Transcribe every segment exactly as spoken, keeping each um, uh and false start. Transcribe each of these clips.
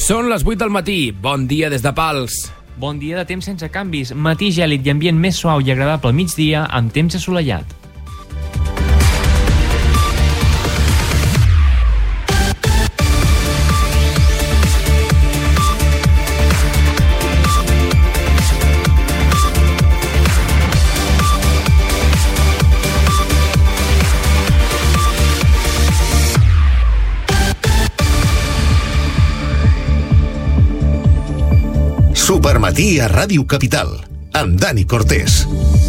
Són les vuit del matí. Bon dia des de Pals. Bon dia de temps sense canvis. Matí gèlid i ambient més suau i agradable al migdia amb temps assolellat. Supermatí a Ràdio Capital, amb Dani Cortés.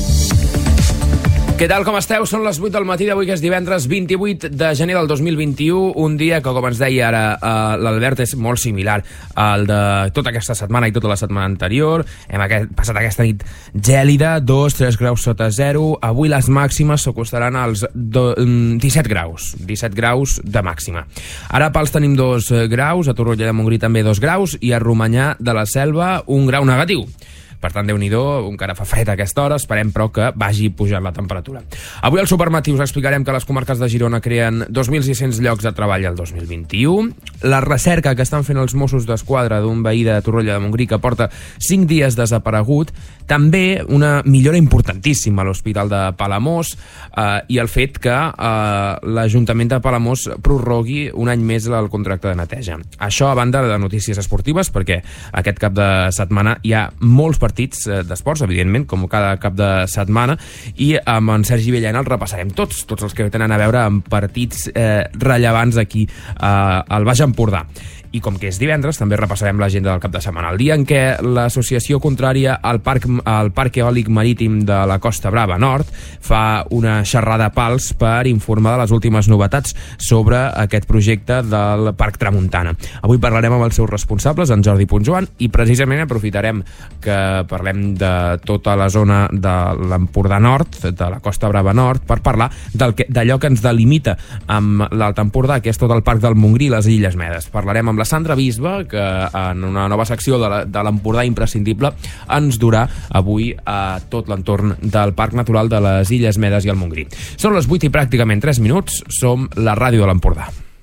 Què tal, com esteu? Són les vuit del matí d'avui, que és divendres vint-i-vuit de gener del dos mil vint-i-u, un dia que, com ens deia ara eh, l'Albert, és molt similar al de tota aquesta setmana i tota la setmana anterior. Hem aquest, passat aquesta nit gèlida, dos tres graus sota zero. Avui les màximes s'acostaran als do, disset graus, disset graus de màxima. Ara a Pals tenim dos graus, a Torroella de Montgrí també dos graus, i a Romanyà de la Selva un grau negatiu. Per tant, Déu-n'hi-do, encara fa fred a aquesta hora, esperem, però, que vagi pujant la temperatura. Avui al Supermatí us explicarem que les comarques de Girona creen dos mil sis-cents llocs de treball el dos mil vint-i-u, la recerca que estan fent els Mossos d'Esquadra d'un veí de Torroella de Montgrí que porta cinc dies desaparegut, també una millora importantíssima a l'Hospital de Palamós eh, i el fet que eh, l'Ajuntament de Palamós prorrogui un any més el contracte de neteja. Això a banda de notícies esportives, perquè aquest cap de setmana hi ha molts partits d'esports, evidentment, com cada cap de setmana, i amb en Sergi Villena els repassarem tots, tots els que tenen a veure amb partits eh, rellevants aquí eh, al Baix Empordà. I com que és divendres, també repassarem l'agenda del cap de setmana, el dia en què l'associació contrària al Parc, al Parc Eòlic Marítim de la Costa Brava Nord fa una xerrada a Pals per informar de les últimes novetats sobre aquest projecte del Parc Tramuntana. Avui parlarem amb els seus responsables, en Jordi Puntjoan, i precisament aprofitarem que parlem de tota la zona de l'Empordà Nord, de la Costa Brava Nord, per parlar d'allò que ens delimita amb l'Alt Empordà, que és tot el Parc del Montgrí i les Illes Medes. Parlarem amb la Sandra Bisbe, que en una nova secció de l'Empordà imprescindible ens durà avui a tot l'entorn del Parc Natural de les Illes Medes i el Montgrí. Són les vuit i pràcticament tres minuts, som la ràdio de l'Empordà.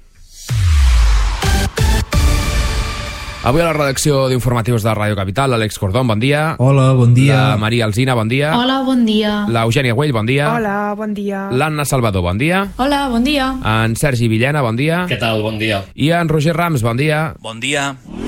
Avui a la redacció d'informatius de Ràdio Capital, l'Àlex Cordón, bon dia. Hola, bon dia. La Maria Alsina, bon dia. Hola, bon dia. L'Eugènia Güell, bon dia. Hola, bon dia. L'Anna Salvador, bon dia. Hola, bon dia. En Sergi Villena, bon dia. Què tal, bon dia. I en Roger Rams, bon dia. Bon dia.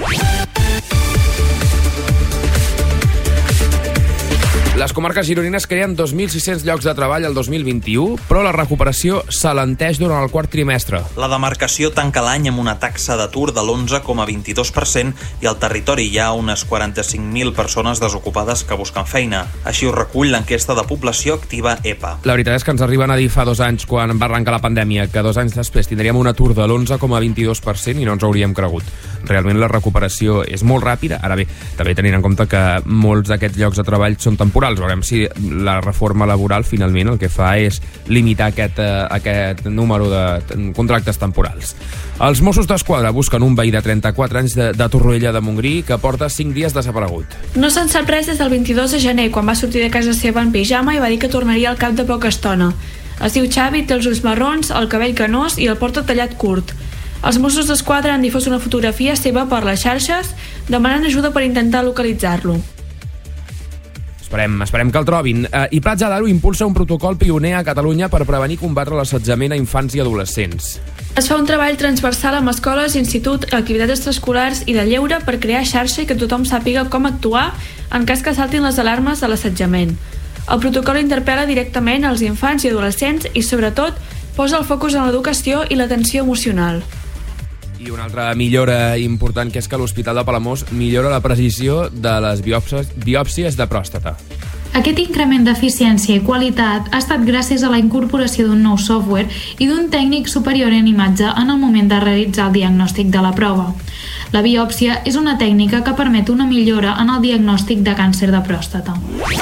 Les comarques gironines creen dos mil sis-cents llocs de treball el dos mil vint-i-u, però la recuperació s'alenteix durant el quart trimestre. La demarcació tanca l'any amb una taxa d'atur de l'onze coma vint-i-dos per cent i al territori hi ha unes quaranta-cinc mil persones desocupades que busquen feina. Així ho recull l'enquesta de població activa E P A. La veritat és que ens arriben a dir fa dos anys, quan va arrencar la pandèmia, que dos anys després tindríem un atur de l'onze coma vint-i-dos per cent i no ens hauríem cregut. Realment la recuperació és molt ràpida. Ara bé, també tenint en compte que molts d'aquests llocs de treball són temporals. Veurem si la reforma laboral finalment el que fa és limitar aquest, eh, aquest número de contractes temporals. Els Mossos d'Esquadra busquen un veí de trenta-quatre anys de, de Torroella de Montgrí que porta cinc dies desaparegut. No se'n sap res des del vint-i-dos de gener, quan va sortir de casa seva en pijama i va dir que tornaria al cap de poca estona. Es diu Xavi, té els ulls marrons, el cabell canós i el porta tallat curt. Els Mossos d'Esquadra han difós una fotografia seva per les xarxes demanant ajuda per intentar localitzar-lo. Esperem, esperem que el trobin. Eh, I Platja d'Aro impulsa un protocol pioner a Catalunya per prevenir i combatre l'assetjament a infants i adolescents. Es fa un treball transversal amb escoles, institut, activitats extraescolars i de lleure per crear xarxa i que tothom sàpiga com actuar en cas que saltin les alarmes de l'assetjament. El protocol interpel·la directament als infants i adolescents i, sobretot, posa el focus en l'educació i l'atenció emocional. I una altra millora important, que és que l'Hospital de Palamós millora la precisió de les biòpsies, biòpsies de pròstata. Aquest increment d'eficiència i qualitat ha estat gràcies a la incorporació d'un nou software i d'un tècnic superior en imatge en el moment de realitzar el diagnòstic de la prova. La biòpsia és una tècnica que permet una millora en el diagnòstic de càncer de pròstata.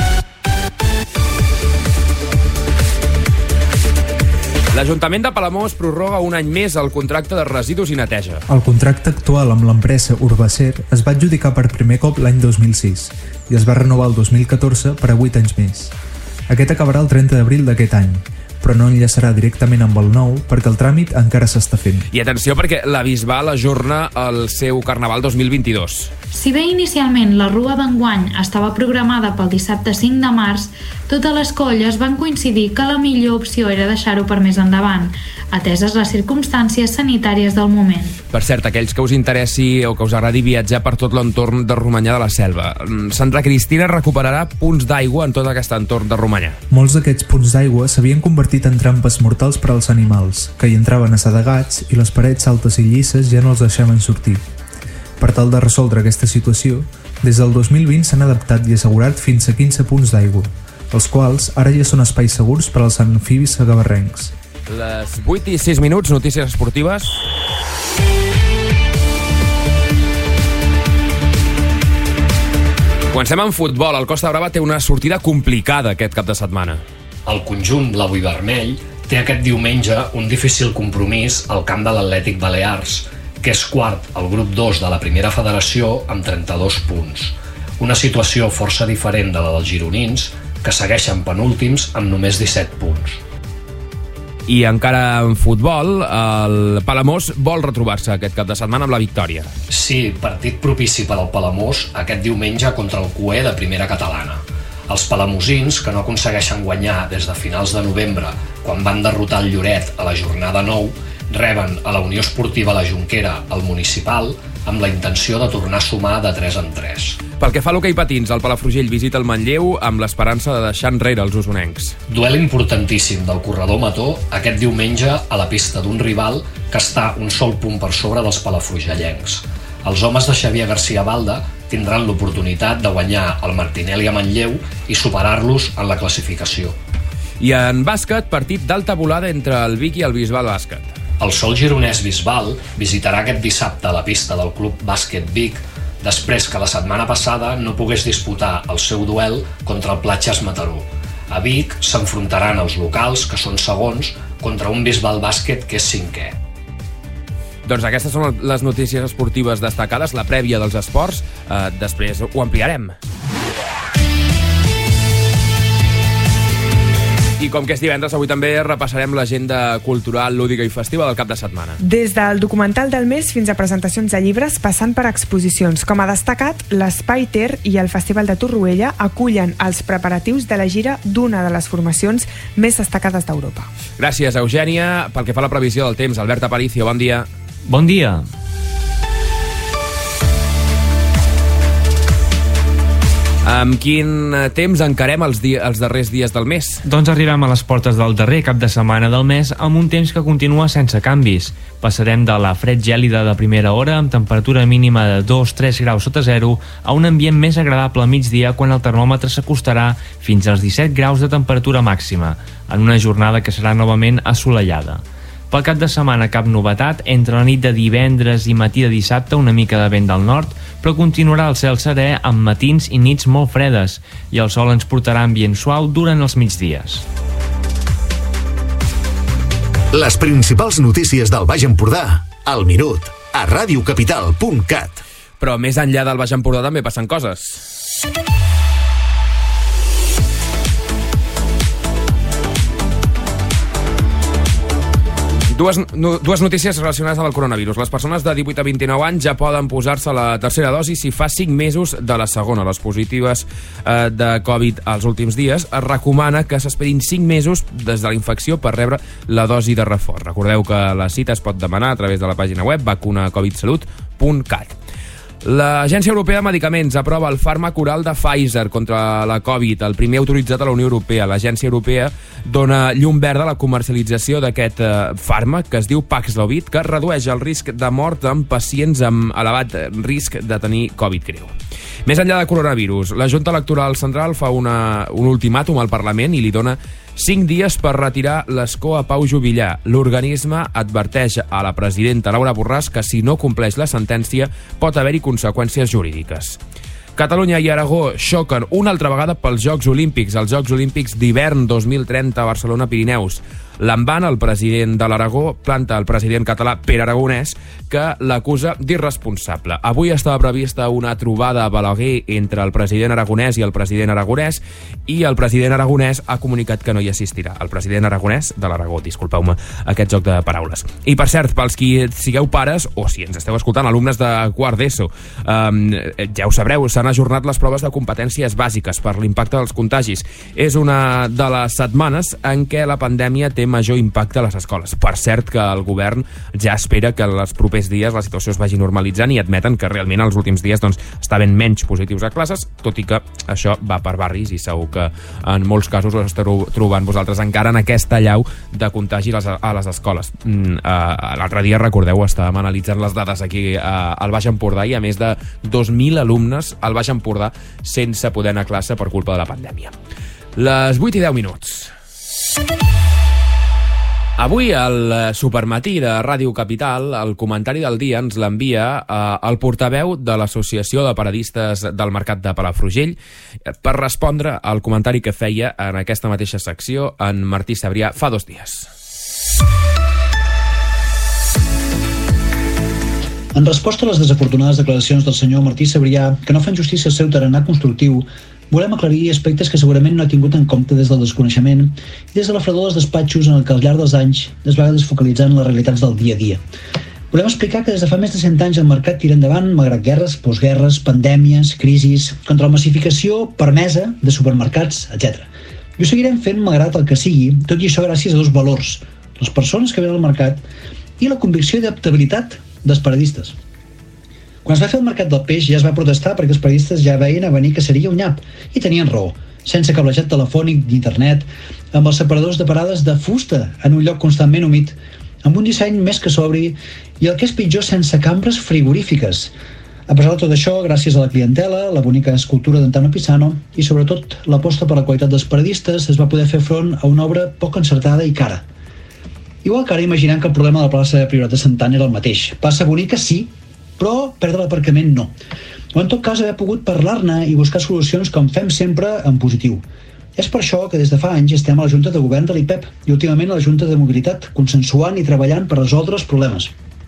L'Ajuntament de Palamós prorroga un any més el contracte de residus i neteja. El contracte actual amb l'empresa Urbacer es va adjudicar per primer cop l'any dos mil sis i es va renovar el dos mil catorze per a vuit anys més. Aquest acabarà el trenta d'abril d'aquest any, però no enllaçarà directament amb el nou perquè el tràmit encara s'està fent. I atenció perquè la Bisbal ajorna el seu Carnaval dos mil vint-i-dos. Si bé inicialment la Rua d'enguany estava programada pel dissabte cinc de març, totes les colles van coincidir que la millor opció era deixar-ho per més endavant, ateses les circumstàncies sanitàries del moment. Per cert, aquells que us interessi o que us agradi viatjar per tot l'entorn de Romanyà de la Selva, Sandra Cristina recuperarà punts d'aigua en tot aquest entorn de Romanyà. Molts d'aquests punts d'aigua s'havien convertit en trampes mortals per als animals, que hi entraven assedegats i les parets altes i llisses ja no els deixaven sortir. Per tal de resoldre aquesta situació, des del dos mil vint s'han adaptat i assegurat fins a quinze punts d'aigua, els quals ara ja són espais segurs per als amfibis segabarrencs. Les vuit i sis minuts, notícies esportives. Comencem amb futbol. El Costa Brava té una sortida complicada aquest cap de setmana. El conjunt blau i vermell té aquest diumenge un difícil compromís al camp de l'Atlètic Balears, que és quart al grup dos de la primera federació amb trenta-dos punts. Una situació força diferent de la dels gironins, que segueixen penúltims amb només disset punts. I encara en futbol, el Palamós vol retrobar-se aquest cap de setmana amb la victòria. Sí, partit propici per al Palamós aquest diumenge contra el Cué de primera catalana. Els palamosins, que no aconsegueixen guanyar des de finals de novembre, quan van derrotar el Lloret a la jornada nou, reben a la Unió Esportiva La Jonquera, al Municipal, amb la intenció de tornar a sumar de tres en tres. Pel que fa a l'hoquei patins, el Palafrugell visita el Manlleu amb l'esperança de deixar enrere els usonencs. Duel importantíssim del corredor Mató aquest diumenge a la pista d'un rival que està un sol punt per sobre dels palafrugellencs. Els homes de Xavier García Balda tindran l'oportunitat de guanyar el Martinelli a Manlleu i superar-los en la classificació. I en bàsquet, partit d'alta volada entre el Vic i el Bisbal Bàsquet. El sol gironès Bisbal visitarà aquest dissabte a la pista del Club Bàsquet Vic després que la setmana passada no pogués disputar el seu duel contra el Platges Mataró. A Vic s'enfrontaran els locals, que són segons, contra un Bisbal Bàsquet que és cinquè. Doncs aquestes són les notícies esportives destacades, la prèvia dels esports. Eh, després ho ampliarem. I com que és divendres, avui també repassarem l'agenda cultural, lúdica i festiva del cap de setmana. Des del documental del mes fins a presentacions de llibres, passant per exposicions. Com ha destacat, l'Espai Ter i el Festival de Torroella acullen els preparatius de la gira d'una de les formacions més destacades d'Europa. Gràcies, Eugènia. Pel que fa a la previsió del temps, Albert Aparicio, bon dia. Bon dia. Amb quin temps encarem els, di els darrers dies del mes? Doncs arribem a les portes del darrer cap de setmana del mes amb un temps que continua sense canvis. Passarem de la fred gèlida de primera hora amb temperatura mínima de dos a tres graus sota zero a un ambient més agradable a migdia quan el termòmetre s'acostarà fins als disset graus de temperatura màxima, en una jornada que serà novament assolellada. Pel cap de setmana cap novetat, entre la nit de divendres i matí de dissabte una mica de vent del nord, però continuarà el cel serè amb matins i nits molt fredes i el sol ens portarà ambient suau durant els migdies. Les principals notícies del Baix Empordà, al minut, a radiocapital punt cat. Però més enllà del Baix Empordà també passen coses. Dues, no, dues notícies relacionades amb el coronavirus. Les persones de divuit a vint-i-nou anys ja poden posar-se la tercera dosi si fa cinc mesos de la segona. Les positives eh, de Covid als últims dies es recomana que s'esperin cinc mesos des de la infecció per rebre la dosi de reforç. Recordeu que la cita es pot demanar a través de la pàgina web vacuna covid salut punt cat. L'Agència Europea de Medicaments aprova el fàrmac oral de Pfizer contra la Covid, el primer autoritzat a la Unió Europea. L'Agència Europea dona llum verda a la comercialització d'aquest eh, fàrmac, que es diu Paxlovid, que redueix el risc de mort en pacients amb elevat risc de tenir Covid greu. Més enllà de coronavirus, la Junta Electoral Central fa una, un ultimàtum al Parlament i li dona cinc dies per retirar l'escó a Pau Juvillà. L'organisme adverteix a la presidenta Laura Borràs que si no compleix la sentència pot haver-hi conseqüències jurídiques. Catalunya i Aragó xoquen una altra vegada pels Jocs Olímpics, els Jocs Olímpics d'hivern dos mil trenta a Barcelona-Pirineus. Lamban, el president de l'Aragó, planta el president català Pere Aragonès, que l'acusa d'irresponsable. Avui estava prevista una trobada a Balaguer entre el president aragonès i el president aragonès, i el president aragonès ha comunicat que no hi assistirà. El president aragonès de l'Aragó, disculpeu-me aquest joc de paraules. I per cert, pels qui sigueu pares, o si ens esteu escoltant, alumnes de quart d'ESO, eh, ja ho sabreu, s'han ajornat les proves de competències bàsiques per l'impacte dels contagis. És una de les setmanes en què la pandèmia té major impacte a les escoles. Per cert, que el govern ja espera que en els propers dies la situació es vagi normalitzant i admeten que realment els últims dies doncs, estaven menys positius a classes, tot i que això va per barris i segur que en molts casos us esteu trobant vosaltres encara en aquesta allau de contagi a les escoles. Mm, uh, l'altre dia, recordeu, estàvem analitzant les dades aquí uh, al Baix Empordà, i a més de dos mil alumnes al Baix Empordà sense poder anar a classe per culpa de la pandèmia. Les vuit i deu minuts. Avui, al Supermatí de Ràdio Capital, el comentari del dia ens l'envia eh, el portaveu de l'Associació de Paradistes del Mercat de Palafrugell per respondre al comentari que feia en aquesta mateixa secció en Martí Cebrià fa dos dies. En resposta a les desafortunades declaracions del senyor Martí Cebrià, que no fan justícia al seu tarannà constructiu, volem aclarir aspectes que segurament no ha tingut en compte des del desconeixement i des de la fredor dels despatxos en el que al llarg dels anys es va desfocalitzar en les realitats del dia a dia. Volem explicar que des de fa més de cent anys el mercat tira endavant malgrat guerres, postguerres, pandèmies, crisis, contra la massificació permesa de supermercats, etcètera. I ho seguirem fent malgrat el que sigui, tot i això gràcies a dos valors, les persones que venen al mercat i la convicció d'adaptabilitat dels paradistes. Quan es va fer el mercat del peix ja es va protestar perquè els paradistes ja veien a venir que seria un nyap, i tenien raó, sense cablejat telefònic d'internet, amb els separadors de parades de fusta en un lloc constantment humit, amb un disseny més que sobri i el que és pitjor, sense cambres frigorífiques. A pesar de tot això, gràcies a la clientela, la bonica escultura d'Antano Pisano i sobretot l'aposta per la qualitat dels paradistes, es va poder fer front a una obra poc encertada i cara. Igual que ara imaginem que el problema de la plaça de Priorat de Santana era el mateix. Plaça bonica sí, però perdre l'aparcament no. O en tot cas haver pogut parlar-ne i buscar solucions com fem sempre en positiu. És per això que des de fa anys estem a la Junta de Govern de l'I P E P i últimament a la Junta de Mobilitat, consensuant i treballant per resoldre els problemes.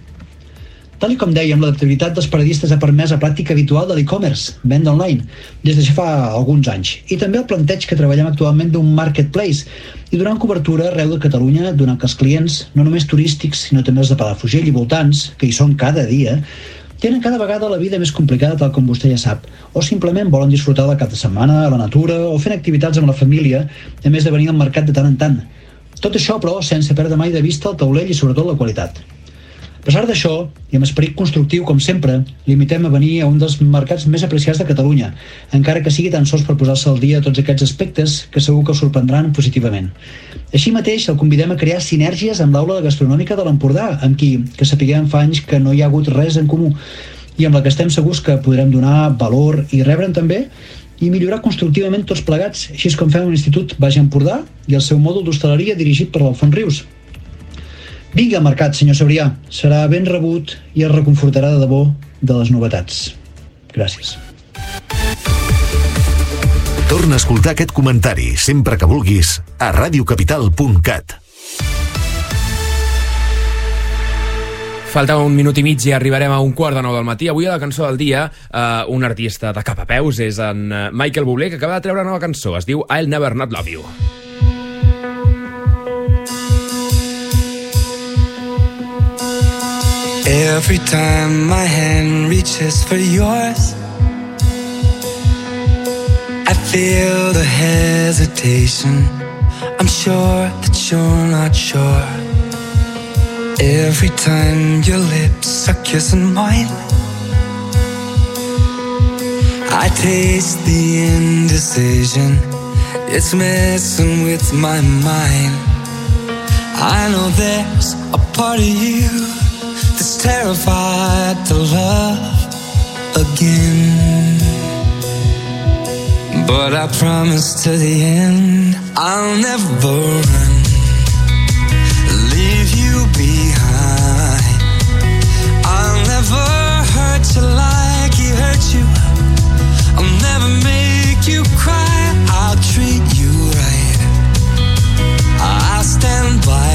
Tal com dèiem, l'adaptabilitat dels paradistes ha permès la pràctica habitual de l'e-commerce, venda online, des de fa alguns anys, i també el planteig que treballem actualment d'un marketplace i donant cobertura arreu de Catalunya, donant que els clients, no només turístics, sinó també els de Palafrugell i voltants, que hi són cada dia, tenen cada vegada la vida més complicada, tal com vostè ja sap, o simplement volen disfrutar del cap de setmana, a la natura, o fent activitats amb la família, a més de venir al mercat de tant en tant. Tot això, però, sense perdre mai de vista el taulell i sobretot la qualitat. A pesar d'això, i amb esperit constructiu com sempre, limitem a venir a un dels mercats més apreciats de Catalunya, encara que sigui tan sols per posar-se al dia tots aquests aspectes que segur que us sorprendran positivament. Així mateix, el convidem a crear sinergies amb l'aula gastronòmica de l'Empordà, amb qui, que sapiguem fa anys que no hi ha hagut res en comú, i amb la que estem segurs que podrem donar valor i rebre'n també, i millorar constructivament tots plegats, així com fem un institut Baix Empordà i el seu mòdul d'hostaleria dirigit per l'Alfons Rius. Vingui al mercat, senyor Cebrià. Serà ben rebut i es reconfortarà de debò de les novetats. Gràcies. Torna a escoltar aquest comentari sempre que vulguis a radiocapital punt cat. Falta un minut i mig i arribarem a un quart de nou del matí. Avui a la cançó del dia, eh, un artista de cap a peus és en Michael Bublé, que acaba de treure una nova cançó. Es diu I'll Never Not Love You. Every time my hand reaches for yours, I feel the hesitation. I'm sure that you're not sure. Every time your lips are kissing mine, I taste the indecision. It's messing with my mind. I know there's a part of you that's terrified to love again. But I promise to the end, I'll never run, leave you behind. I'll never hurt you like he hurt you. I'll never make you cry. I'll treat you right. I'll stand by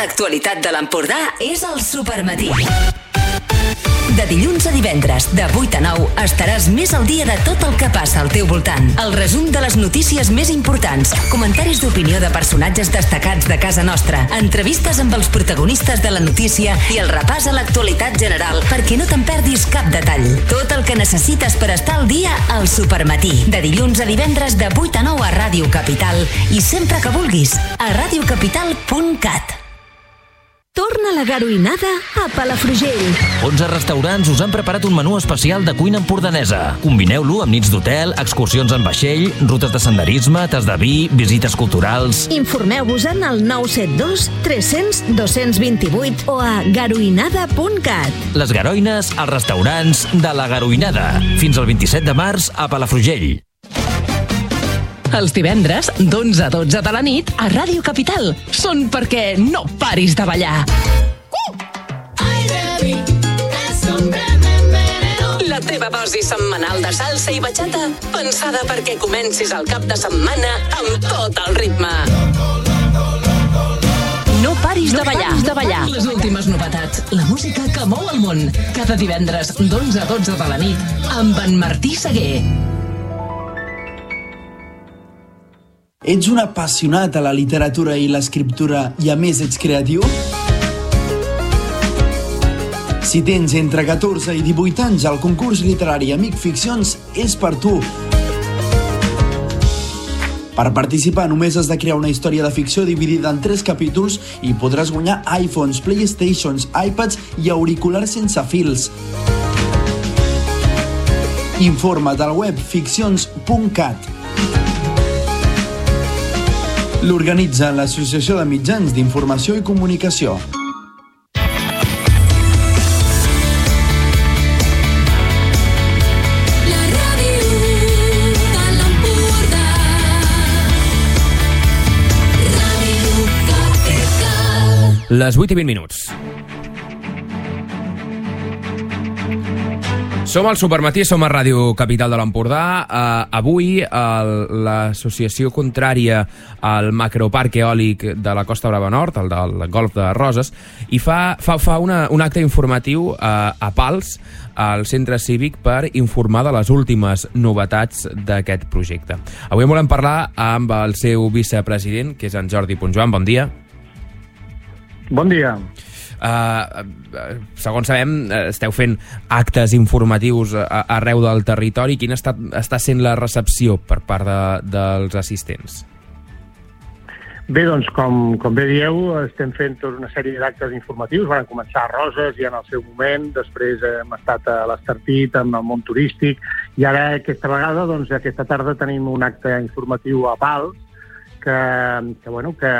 l'actualitat de l'Empordà és el Supermatí. De dilluns a divendres, de vuit a nou, estaràs més al dia de tot el que passa al teu voltant. El resum de les notícies més importants, comentaris d'opinió de personatges destacats de casa nostra, entrevistes amb els protagonistes de la notícia i el repàs a l'actualitat general perquè no te'n perdis cap detall. Tot el que necessites per estar al dia al Supermatí. De dilluns a divendres, de vuit a nou a Ràdio Capital i sempre que vulguis, a radiocapital punt cat. Torna la garoinada a Palafrugell. onze restaurants us han preparat un menú especial de cuina empordanesa. Combineu-lo amb nits d'hotel, excursions en vaixell, rutes de senderisme, tas de vi, visites culturals... Informeu-vos en el nou set dos tres cents dos cents vint-i-vuit o a garoinada punt cat. Les garoines als restaurants de la Garoinada. Fins al vint-i-set de març a Palafrugell. Els divendres, d'onze a dotze de la nit, a Ràdio Capital. Són perquè no paris de ballar. La teva dosi setmanal de salsa i bachata, pensada perquè comencis el cap de setmana amb tot el ritme. No paris de ballar. No paris de ballar. Les últimes novetats, la música que mou el món. Cada divendres, d'onze a dotze de la nit, amb en Martí Seguer. Ets un apassionat a la literatura i l'escriptura i a més ets creatiu? Si tens entre catorze i divuit anys, el concurs literari Amic Ficcions és per tu. Per participar només has de crear una història de ficció dividida en tres capítols i podràs guanyar iPhones, Playstations, iPads i auriculars sense fils. Informa't al web ficcions punt cat. L'organitza l'Associació de Mitjans d'Informació i Comunicació. Les vuit i vint minuts. Som al Supermatí, som a Ràdio Capital de l'Empordà. Uh, avui uh, l'associació contrària al macroparc eòlic de la Costa Brava Nord, el del Golf de Roses, i fa, fa, fa una, un acte informatiu uh, a Pals, al centre cívic, per informar de les últimes novetats d'aquest projecte. Avui volem parlar amb el seu vicepresident, que és en Jordi Puntjoan. Bon dia. Bon dia. Uh, segons sabem, esteu fent actes informatius arreu del territori. Quina està, està sent la recepció per part de, dels assistents? Bé, doncs, com, com bé dieu, estem fent tota una sèrie d'actes informatius. Van començar a Roses ja en el seu moment, després hem estat a l'Estartit, amb el món turístic, i ara aquesta vegada, doncs, aquesta tarda tenim un acte informatiu a Pals, que, que bueno, que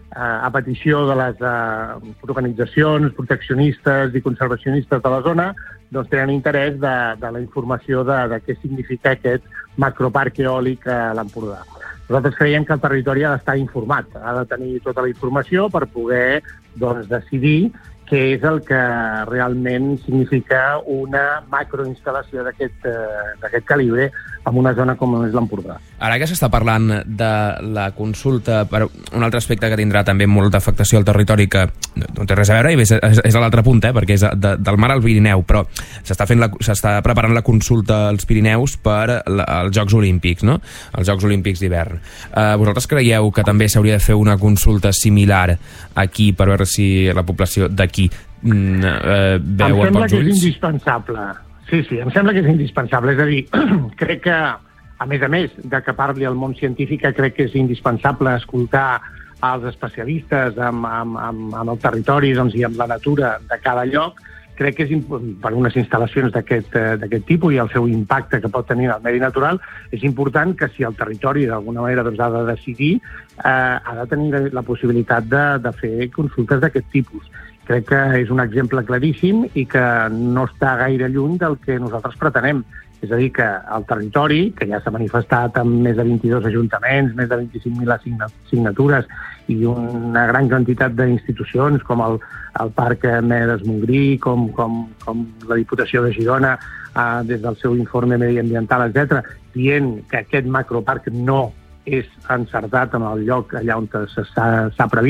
a petició de les uh, organitzacions proteccionistes i conservacionistes de la zona, doncs tenen interès de, de la informació de, de què significa aquest macroparc eòlic a l'Empordà. Nosaltres creiem que el territori ha d'estar informat, ha de tenir tota la informació per poder doncs, decidir què és el que realment significa una macroinstal·lació d'aquest uh, calibre en una zona com és l'Empordà. Ara que s'està parlant de la consulta, per un altre aspecte que tindrà també molta afectació al territori, que no té res a veure, i és, és a l'altre punt, eh, perquè és de, del mar al Pirineu, però s'està fent la, s'està preparant la consulta als Pirineus per la, els Jocs Olímpics, no? Els Jocs Olímpics d'hivern. Uh, vosaltres creieu que també s'hauria de fer una consulta similar aquí per veure si la població d'aquí mm, uh, veu amb bons ulls? Em sembla que és indispensable. Sí, sí, em sembla que és indispensable. És a dir, crec que, a més a més de que parli el món científic, crec que és indispensable escoltar els especialistes amb, amb, amb, amb el territori, doncs, i amb la natura de cada lloc. Crec que és, per unes instal·lacions d'aquest tipus i el seu impacte que pot tenir al medi natural, és important que si el territori d'alguna manera doncs, ha de decidir, eh, ha de tenir la possibilitat de, de fer consultes d'aquest tipus. Crec que és un exemple claríssim i que no està gaire lluny del que nosaltres pretenem. És a dir, que el territori, que ja s'ha manifestat amb més de vint-i-dos ajuntaments, més de vint-i-cinc mil signatures i una gran quantitat d'institucions com el, el Parc Medes Montgrí, com, com, com la Diputació de Girona, eh, des del seu informe mediambiental, etcètera, dient que aquest macroparc no és encertat en el lloc allà on s'ha previst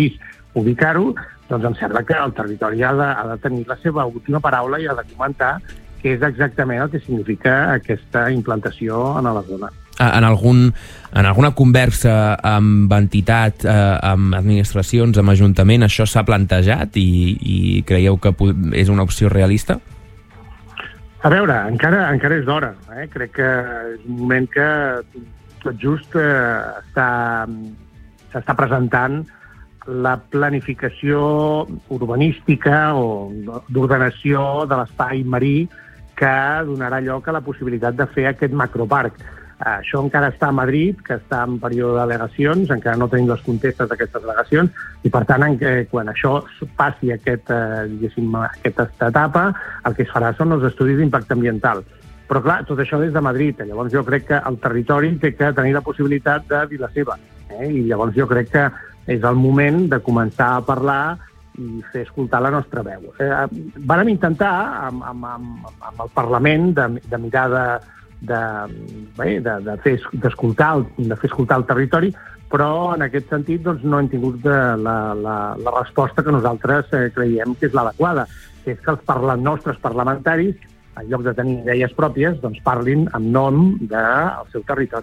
ubicar-ho, doncs em sembla que el territori ha de, ha de tenir la seva última paraula i ha de comentar què és exactament el que significa aquesta implantació en la zona. En, algun, en alguna conversa amb entitat, eh, amb administracions, amb ajuntament, això s'ha plantejat i, i creieu que és una opció realista? A veure, encara, encara és d'hora. Eh? Crec que és un moment que tot just eh, està, s'està presentant la planificació urbanística o d'ordenació de l'espai marí que donarà lloc a la possibilitat de fer aquest macroparc. Això encara està a Madrid, que està en període d'al·legacions, encara no tenim les contestes d'aquestes al·legacions, i per tant, en què, quan això passi aquest, eh, aquesta etapa, el que es farà són els estudis d'impacte ambiental. Però clar, tot això des de Madrid, llavors jo crec que el territori té que tenir la possibilitat de dir la seva, eh? I llavors jo crec que és el moment de començar a parlar i fer escoltar la nostra veu. Eh, vàrem intentar, amb, amb, amb, amb el Parlament, de, de mirar de de, bé, de, de fer d'escoltar de fer escoltar el territori, però en aquest sentit doncs, no hem tingut de, la, la, la resposta que nosaltres eh, creiem que és l'adequada, que és que els parla, nostres parlamentaris, en lloc de tenir idees pròpies, doncs parlin en nom del seu territori.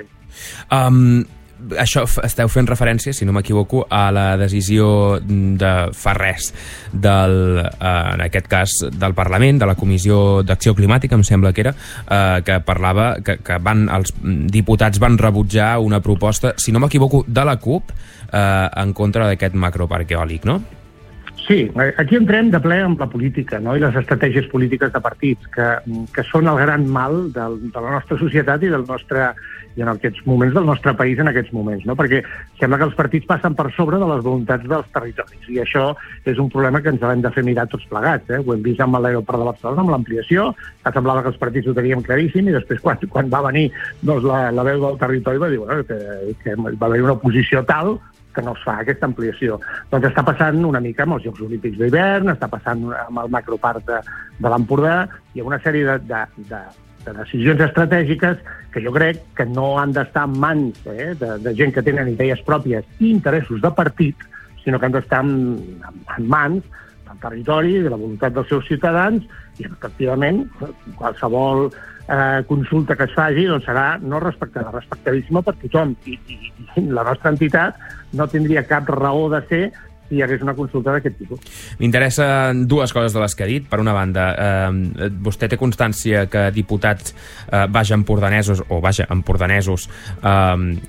Um, això esteu fent referència, si no m'equivoco, a la decisió de fa res del, eh, en aquest cas del Parlament, de la Comissió d'Acció Climàtica, em sembla que era, eh, que parlava que, que van, els diputats van rebutjar una proposta, si no m'equivoco, de la CUP eh, en contra d'aquest macroparc eòlic, no? Sí, aquí entrem de ple amb la política, no? I les estratègies polítiques de partits, que, que són el gran mal del, de la nostra societat i del nostre i en aquests moments del nostre país en aquests moments, no? Perquè sembla que els partits passen per sobre de les voluntats dels territoris, i això és un problema que ens hem de fer mirar tots plegats, eh? Ho hem vist amb l'aeroport de Barcelona, amb l'ampliació, que semblava que els partits ho teníem claríssim, i després quan, quan va venir doncs, la, la veu del territori va dir bueno, que, que va haver una oposició tal que no es fa aquesta ampliació. Doncs està passant una mica amb els Jocs Olímpics d'hivern, està passant amb el macroparc de, de l'Empordà, i una sèrie de, de, de, de decisions estratègiques que jo crec que no han d'estar en mans eh, de, de gent que tenen idees pròpies i interessos de partit, sinó que han d'estar en, en mans del territori, de la voluntat dels seus ciutadans, i efectivament qualsevol eh, consulta que es faci doncs serà no respectada, respectadíssima per tothom, i, i, i la nostra entitat no tindria cap raó de ser si hi hagués una consulta d'aquest tipus. M'interessen dues coses de les que ha dit. Per una banda, eh, vostè té constància que diputats eh, vaja empordanesos o vaja empordanesos eh,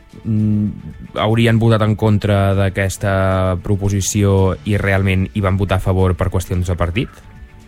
haurien votat en contra d'aquesta proposició i realment hi van votar a favor per qüestions de partit?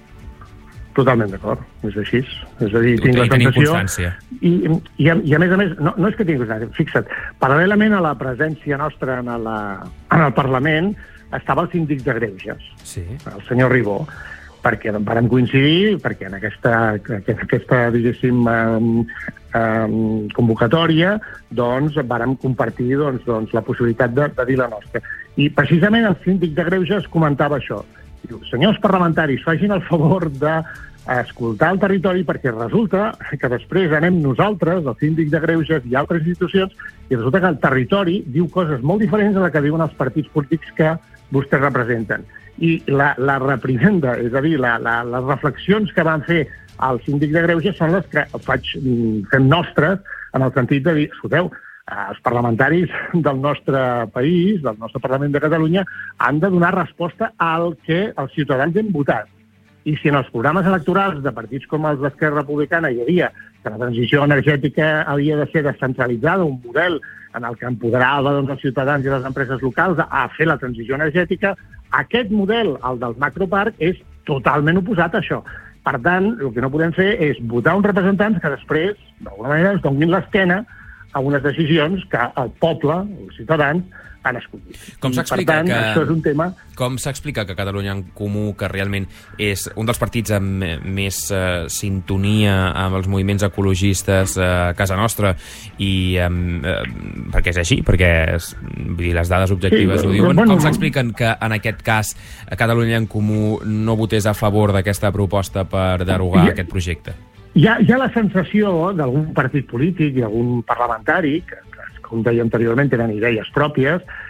Totalment d'acord, és així. És a dir, tinc la sensació... I, i, a, I a més a més, no, no és que tingui constància, fixa't, paral·lelament a la presència nostra en, la, en el Parlament estava el síndic de Greuges, sí. El senyor Ribó, perquè vàrem coincidir, perquè en aquesta, aquesta diguéssim, eh, eh, convocatòria, doncs, vàrem compartir doncs, doncs, la possibilitat de, de dir la nostra. I precisament el síndic de Greuges comentava això. Diu, senyors parlamentaris, facin el favor d'escoltar el territori, perquè resulta que després anem nosaltres, el síndic de Greuges i altres institucions, i resulta que el territori diu coses molt diferents a la que diuen els partits polítics que vostès representen. I la, la reprimenda, és a dir, la, la, les reflexions que van fer el síndic de Greuges són les que faig, fem nostres, en el sentit de dir, escolteu, els parlamentaris del nostre país, del nostre Parlament de Catalunya, han de donar resposta al que els ciutadans hem votat. I si en els programes electorals de partits com els d'Esquerra Republicana hi havia que la transició energètica havia de ser descentralitzada, un model en el que empoderava doncs, els ciutadans i les empreses locals a fer la transició energètica, aquest model, el del macroparc, és totalment oposat a això. Per tant, el que no podem fer és votar uns representants que després, d'alguna manera, ens donin l'esquena a unes decisions que el poble, els ciutadans, han escollit. Com s'explica per tant, que... això és un tema... Com s'explica que Catalunya en Comú, que realment és un dels partits amb més eh, sintonia amb els moviments ecologistes eh, a casa nostra, i eh, perquè és així, perquè és, vull dir, les dades objectives sí, ho diuen, bueno, com s'expliquen que en aquest cas Catalunya en Comú no votés a favor d'aquesta proposta per derogar ja, aquest projecte? Hi ha, hi ha la sensació d'algun partit polític i algun parlamentari que com deia anteriorment, tenen idees pròpies,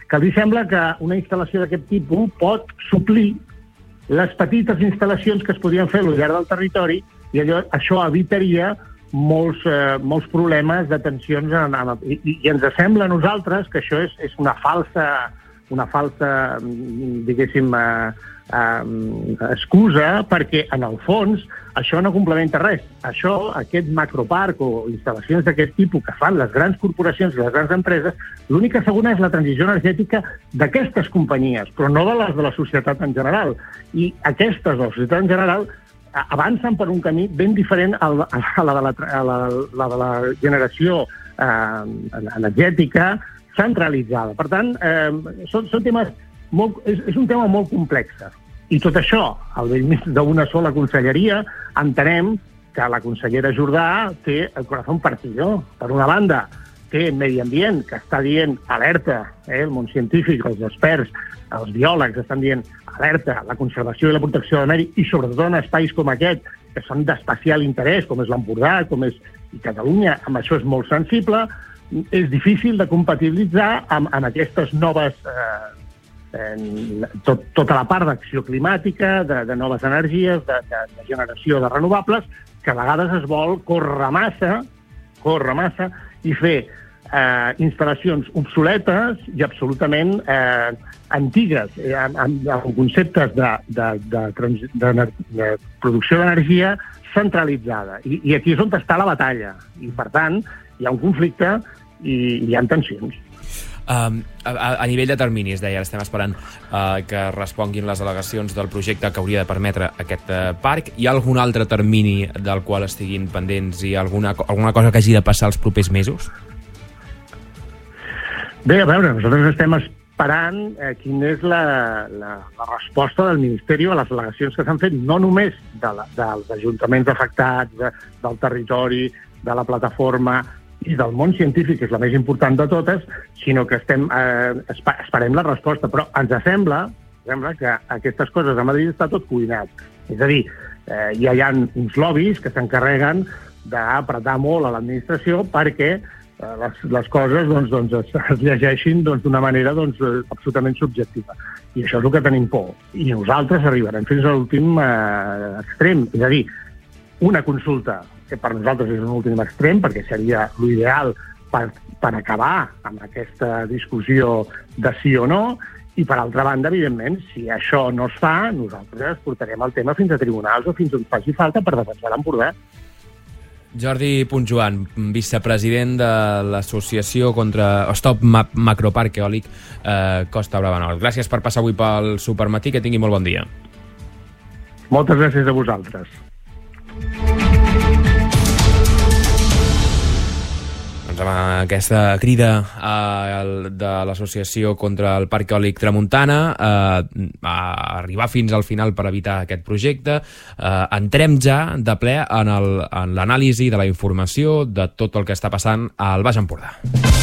que els sembla que una instal·lació d'aquest tipus pot suplir les petites instal·lacions que es podien fer al llarg del territori i allò, això evitaria molts, eh, molts problemes de tensions en, en, i, i ens sembla a nosaltres que això és, és una falsa, una falsa diguéssim, eh, eh, excusa, perquè en el fons això no complementa res. Això, aquest macroparc o instal·lacions d'aquest tipus que fan les grans corporacions i les grans empreses, l'únic que assegura és la transició energètica d'aquestes companyies, però no de les de la societat en general. I aquestes de la societat en general avancen per un camí ben diferent a la, a la, de, la, a la, la de la generació eh, energètica centralitzada. Per tant, eh, són, són temes molt, és, és un tema molt complex. I tot això, al bell mig d'una sola conselleria, entenem que la consellera Jordà té el corazón partido. Per una banda, té Medi Ambient, que està dient alerta, eh, el món científic, els experts, els biòlegs estan dient alerta, la conservació i la protecció del medi, i sobretot en espais com aquest, que són d'especial interès, com és l'Empordà, com és i Catalunya, amb això és molt sensible, és difícil de compatibilitzar amb, amb aquestes noves... Eh, Tot, tota la part d'acció climàtica, de, de noves energies, de, de, de generació de renovables, que a vegades es vol córrer massa, córrer massa i fer eh, instal·lacions obsoletes i absolutament eh, antigues, eh, amb, amb conceptes de, de, de, de, de, de producció d'energia centralitzada. I, I aquí és on està la batalla. I, per tant, hi ha un conflicte i hi ha tensions. Um, a, a nivell de terminis, deia, estem esperant uh, que responguin les al·legacions del projecte que hauria de permetre aquest uh, parc. Hi ha algun altre termini del qual estiguin pendents i alguna, alguna cosa que hagi de passar els propers mesos? Bé, a veure, nosaltres estem esperant eh, quina és la, la, la resposta del Ministeri a les al·legacions que s'han fet, no només de la, dels ajuntaments afectats, de, del territori, de la plataforma i del món científic, que és la més important de totes, sinó que estem, eh, esperem la resposta. Però ens sembla, sembla que aquestes coses a Madrid està tot cuinat. És a dir, eh, ja hi ha uns lobbies que s'encarreguen d'apretar molt a l'administració perquè eh, les, les coses doncs, doncs, es, es llegeixin doncs, d'una manera doncs, absolutament subjectiva. I això és el que tenim por. I nosaltres arribarem fins a l'últim eh, extrem. És a dir, una consulta que per nosaltres és un últim extrem, perquè seria l'ideal per, per acabar amb aquesta discussió de sí o no, i per altra banda, evidentment, si això no es fa, nosaltres portarem el tema fins a tribunals o fins on faci falta per defensar l'Empordà. Jordi Puntjoan, vicepresident de l'associació contra Stop Macroparc Eòlic eh, Costa Brava Nord. Gràcies per passar avui pel Supermatí, que tingui molt bon dia. Moltes gràcies a vosaltres. Doncs amb aquesta crida eh, de l'Associació contra el Parc Eòlic Tramuntana eh, a arribar fins al final per evitar aquest projecte, eh, entrem ja de ple en l'anàlisi de la informació de tot el que està passant al Baix Empordà.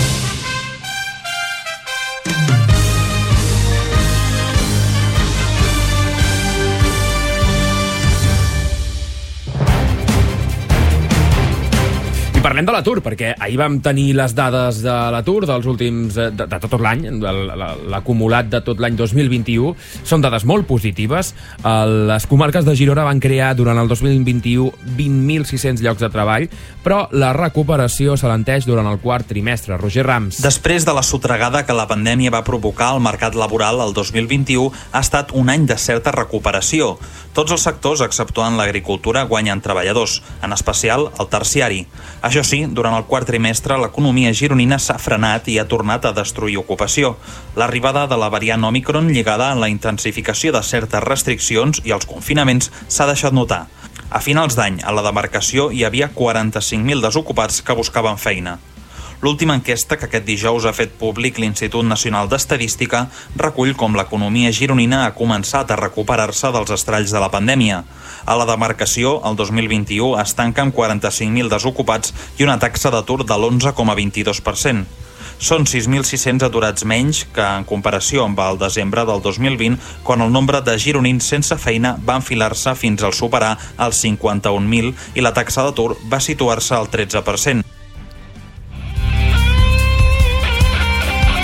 Parlem de l'atur, perquè ahir vam tenir les dades de l'atur dels últims, de, de tot l'any, l'acumulat de tot l'any dos mil vint-i-u. Són dades molt positives. Les comarques de Girona van crear durant el dos mil vint-i-u vint mil sis-cents llocs de treball, però la recuperació s'alenteix durant el quart trimestre. Roger Rams. Després de la sotragada que la pandèmia va provocar al mercat laboral el dos mil vint-i-u, ha estat un any de certa recuperació. Tots els sectors, exceptuant l'agricultura, guanyen treballadors, en especial el terciari. Això sí, durant el quart trimestre l'economia gironina s'ha frenat i ha tornat a destruir ocupació. L'arribada de la variant Òmicron lligada a la intensificació de certes restriccions i els confinaments s'ha deixat notar. A finals d'any, a la demarcació hi havia quaranta-cinc mil desocupats que buscaven feina. L'última enquesta que aquest dijous ha fet públic l'Institut Nacional d'Estadística recull com l'economia gironina ha començat a recuperar-se dels estralls de la pandèmia. A la demarcació, el dos mil vint-i-u es tanca amb quaranta-cinc mil desocupats i una taxa d'atur de l'onze coma vint-i-dos per cent. Són sis mil sis-cents aturats menys que en comparació amb el desembre del dos mil vint, quan el nombre de gironins sense feina va enfilar-se fins al superar els cinquanta-un mil i la taxa d'atur va situar-se al tretze per cent.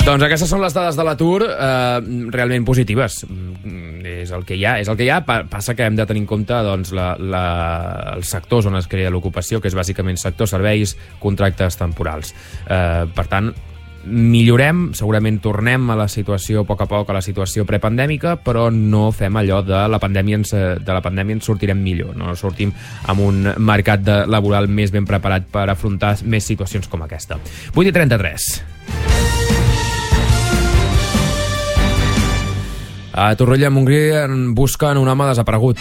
Doncs aquestes són les dades de l'atur eh, realment positives. És el que hi ha. És el que hi ha. Passa que hem de tenir en compte doncs, la, la, els sectors on es crea l'ocupació, que és bàsicament sector serveis, contractes temporals. Eh, per tant, millorem, segurament tornem a la situació a poc a poc, a la situació prepandèmica, però no fem allò de la pandèmia ens, de la pandèmia ens sortirem millor, no sortim amb un mercat de, laboral més ben preparat per afrontar més situacions com aquesta. vuit i trenta-tres. A Torroella de Montgrí busquen un home desaparegut.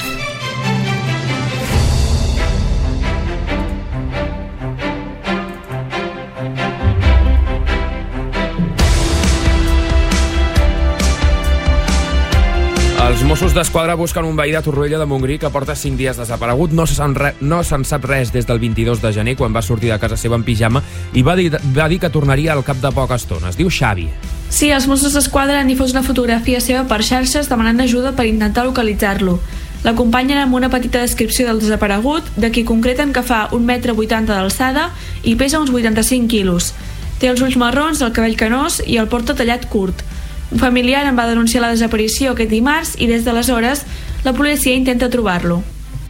Els Mossos d'Esquadra busquen un veí de Torroella de Montgrí que porta cinc dies desaparegut. No se'n re, no se'n sap res des del vint-i-dos de gener, quan va sortir de casa seva en pijama, i va dir, va dir que tornaria al cap de poca estona. Es diu Xavi. Sí, els Mossos d'Esquadra han difós una fotografia seva per xarxes demanant ajuda per intentar localitzar-lo. L'acompanyen amb una petita descripció del desaparegut, de qui concreten que fa un metre vuitanta d'alçada i pesa uns vuitanta-cinc quilos. Té els ulls marrons, el cabell canós i el porta tallat curt. Un familiar en va denunciar la desaparició aquest dimarts i des d'aleshores la policia intenta trobar-lo.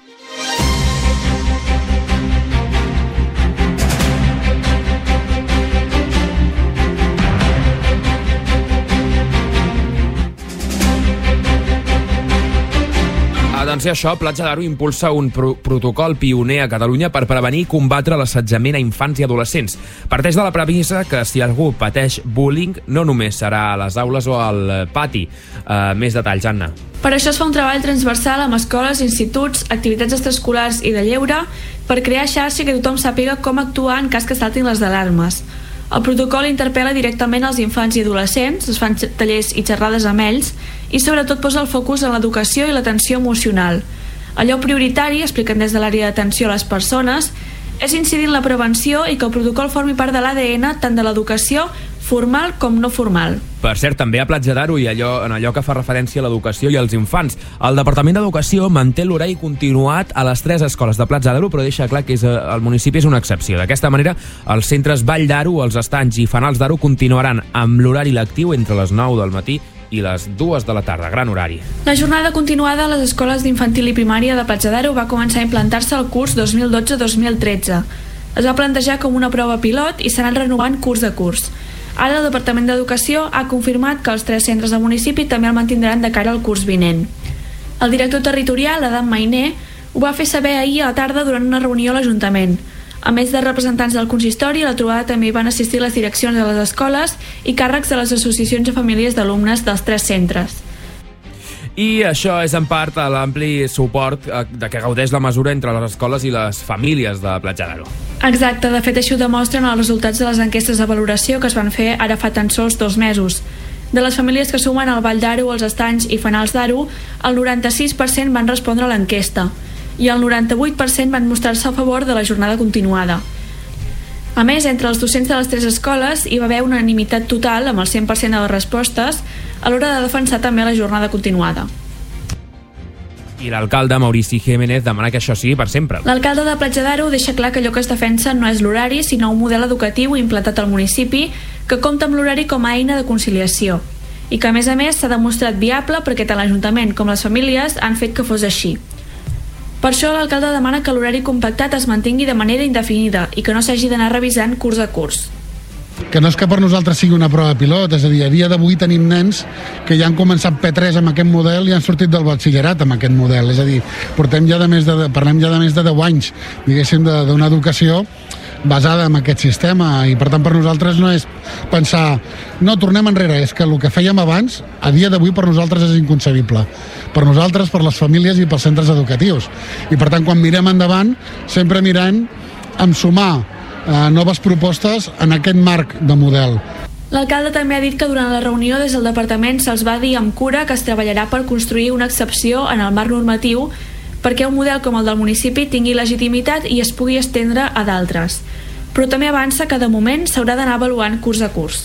Atenció a això, Platja d'Aro impulsa un pro protocol pioner a Catalunya per prevenir i combatre l'assetjament a infants i adolescents. Parteix de la premissa que si algú pateix bullying no només serà a les aules o al pati. Uh, més detalls, Anna. Per això es fa un treball transversal amb escoles, instituts, activitats extraescolars i de lleure per crear xarxa que tothom sàpiga com actuar en cas que saltin les alarmes. El protocol interpel·la directament als infants i adolescents, es fan tallers i xerrades amb ells i sobretot posa el focus en l'educació i l'atenció emocional. Allò prioritari, expliquen des de l'àrea d'atenció a les persones, és incidir en la prevenció i que el protocol formi part de l'A D N tant de l'educació formal com no formal. Per cert, també a Platja d'Aro i allò, en allò que fa referència a l'educació i als infants. El Departament d'Educació manté l'horari continuat a les tres escoles de Platja d'Aro, però deixa clar que és, el municipi és una excepció. D'aquesta manera, els centres Vall d'Aro, els Estanys i Fanals d'Aro continuaran amb l'horari lectiu entre les nou del matí i les dues de la tarda, gran horari. La jornada continuada a les escoles d'infantil i primària de Platja d'Aro va començar a implantar-se el curs dos mil dotze dos mil tretze. Es va plantejar com una prova pilot i s'ha anat renovant curs a curs. Ara el Departament d'Educació ha confirmat que els tres centres del municipi també el mantindran de cara al curs vinent. El director territorial, Adam Mainer, ho va fer saber ahir a la tarda durant una reunió a l'Ajuntament. A més de representants del consistori, a la trobada també hi van assistir les direccions de les escoles i càrrecs de les associacions de famílies d'alumnes dels tres centres. I això és en part l'ampli suport de què gaudeix la mesura entre les escoles i les famílies de Platja d'Aro. Exacte, de fet això ho demostren els resultats de les enquestes de valoració que es van fer ara fa tan sols dos mesos. De les famílies que sumen al Vall d'Aro, els Estanys i Fanals d'Aro, el noranta-sis per cent van respondre a l'enquesta i el noranta-vuit per cent van mostrar-se a favor de la jornada continuada. A més, entre els docents de les tres escoles hi va haver unanimitat total amb el cent per cent de les respostes a l'hora de defensar també la jornada continuada. I l'alcalde Maurici Jiménez demana que això sigui per sempre. L'alcalde de Platja d'Aro deixa clar que allò que es defensa no és l'horari, sinó un model educatiu implantat al municipi que compta amb l'horari com a eina de conciliació i que a més a més s'ha demostrat viable perquè tant l'Ajuntament com les famílies han fet que fos així. Per això l'alcalde demana que l'horari compactat es mantingui de manera indefinida i que no s'hagi d'anar revisant curs a curs. Que no és que per nosaltres sigui una prova pilot, és a dir, a dia d'avui tenim nens que ja han començat P tres amb aquest model i han sortit del batxillerat amb aquest model, és a dir, portem ja de més de, parlem ja de més de deu anys, diguéssim, d'una educació basada en aquest sistema i per tant per nosaltres no és pensar no, tornem enrere, és que el que fèiem abans a dia d'avui per nosaltres és inconcebible per nosaltres, per les famílies i pels centres educatius i per tant quan mirem endavant sempre mirant en sumar eh, noves propostes en aquest marc de model. L'alcalde també ha dit que durant la reunió des del departament se'ls va dir amb cura que es treballarà per construir una excepció en el marc normatiu perquè un model com el del municipi tingui legitimitat i es pugui estendre a d'altres. Però també avança que de moment s'haurà d'anar avaluant curs a curs.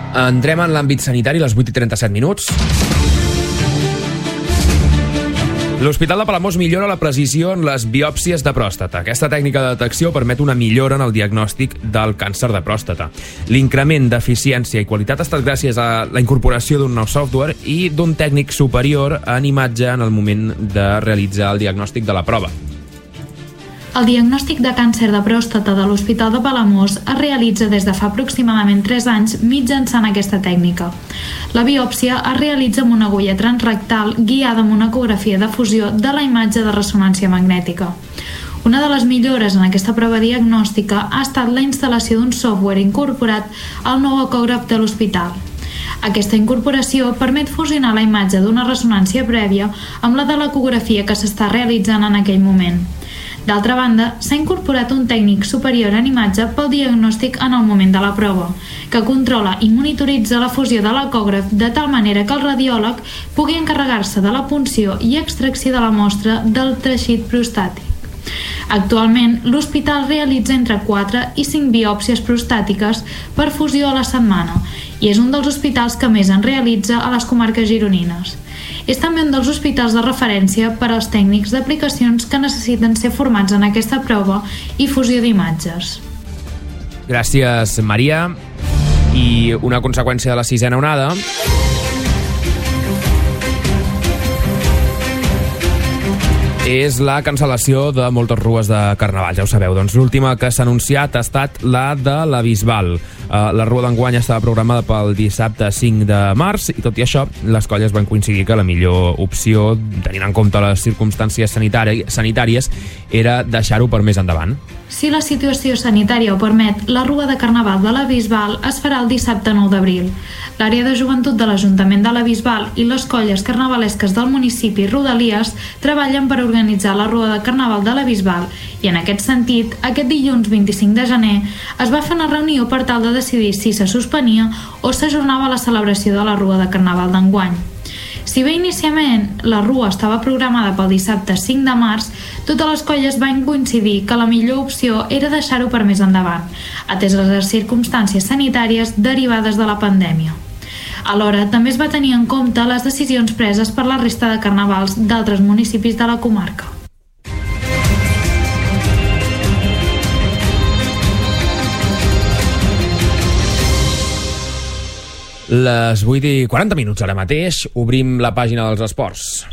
Entrem en l'àmbit sanitari a les vuit i trenta-set minuts. L'Hospital de Palamós millora la precisió en les biòpsies de pròstata. Aquesta tècnica de detecció permet una millora en el diagnòstic del càncer de pròstata. L'increment d'eficiència i qualitat ha estat gràcies a la incorporació d'un nou software i d'un tècnic superior en imatge en el moment de realitzar el diagnòstic de la prova. El diagnòstic de càncer de pròstata de l'Hospital de Palamós es realitza des de fa aproximadament tres anys mitjançant aquesta tècnica. La biòpsia es realitza amb una agulla transrectal guiada amb una ecografia de fusió de la imatge de ressonància magnètica. Una de les millores en aquesta prova diagnòstica ha estat la instal·lació d'un software incorporat al nou ecògraf de l'hospital. Aquesta incorporació permet fusionar la imatge d'una ressonància prèvia amb la de l'ecografia que s'està realitzant en aquell moment. D'altra banda, s'ha incorporat un tècnic superior en imatge pel diagnòstic en el moment de la prova, que controla i monitoritza la fusió de l'ecògraf de tal manera que el radiòleg pugui encarregar-se de la punció i extracció de la mostra del teixit prostàtic. Actualment, l'hospital realitza entre quatre i cinc biòpsies prostàtiques per fusió a la setmana i és un dels hospitals que més en realitza a les comarques gironines. És també un dels hospitals de referència per als tècnics d'aplicacions que necessiten ser formats en aquesta prova i fusió d'imatges. Gràcies, Maria. I una conseqüència de la sisena onada és la cancel·lació de moltes rues de Carnaval, ja ho sabeu. Doncs l'última que s'ha anunciat ha estat la de la Bisbal. Uh, la rua d'enguany estava programada pel dissabte cinc de març i tot i això les colles van coincidir que la millor opció, tenint en compte les circumstàncies sanitari sanitàries, era deixar-ho per més endavant. Si la situació sanitària ho permet, la rua de Carnaval de la Bisbal es farà el dissabte nou d'abril. L'àrea de joventut de l'Ajuntament de la Bisbal i les colles carnavalesques del municipi Rodalies treballen per organitzar la rua de Carnaval de la Bisbal i en aquest sentit, aquest dilluns vint-i-cinc de gener es va fer una reunió per tal de decidir si se suspenia o s'ajornava la celebració de la rua de Carnaval d'enguany. Si bé inicialment la rua estava programada pel dissabte cinc de març, totes les colles van coincidir que la millor opció era deixar-ho per més endavant, atès les circumstàncies sanitàries derivades de la pandèmia. Alhora, també es va tenir en compte les decisions preses per la resta de carnavals d'altres municipis de la comarca. Les vuit i quaranta minuts ara mateix, obrim la pàgina dels esports.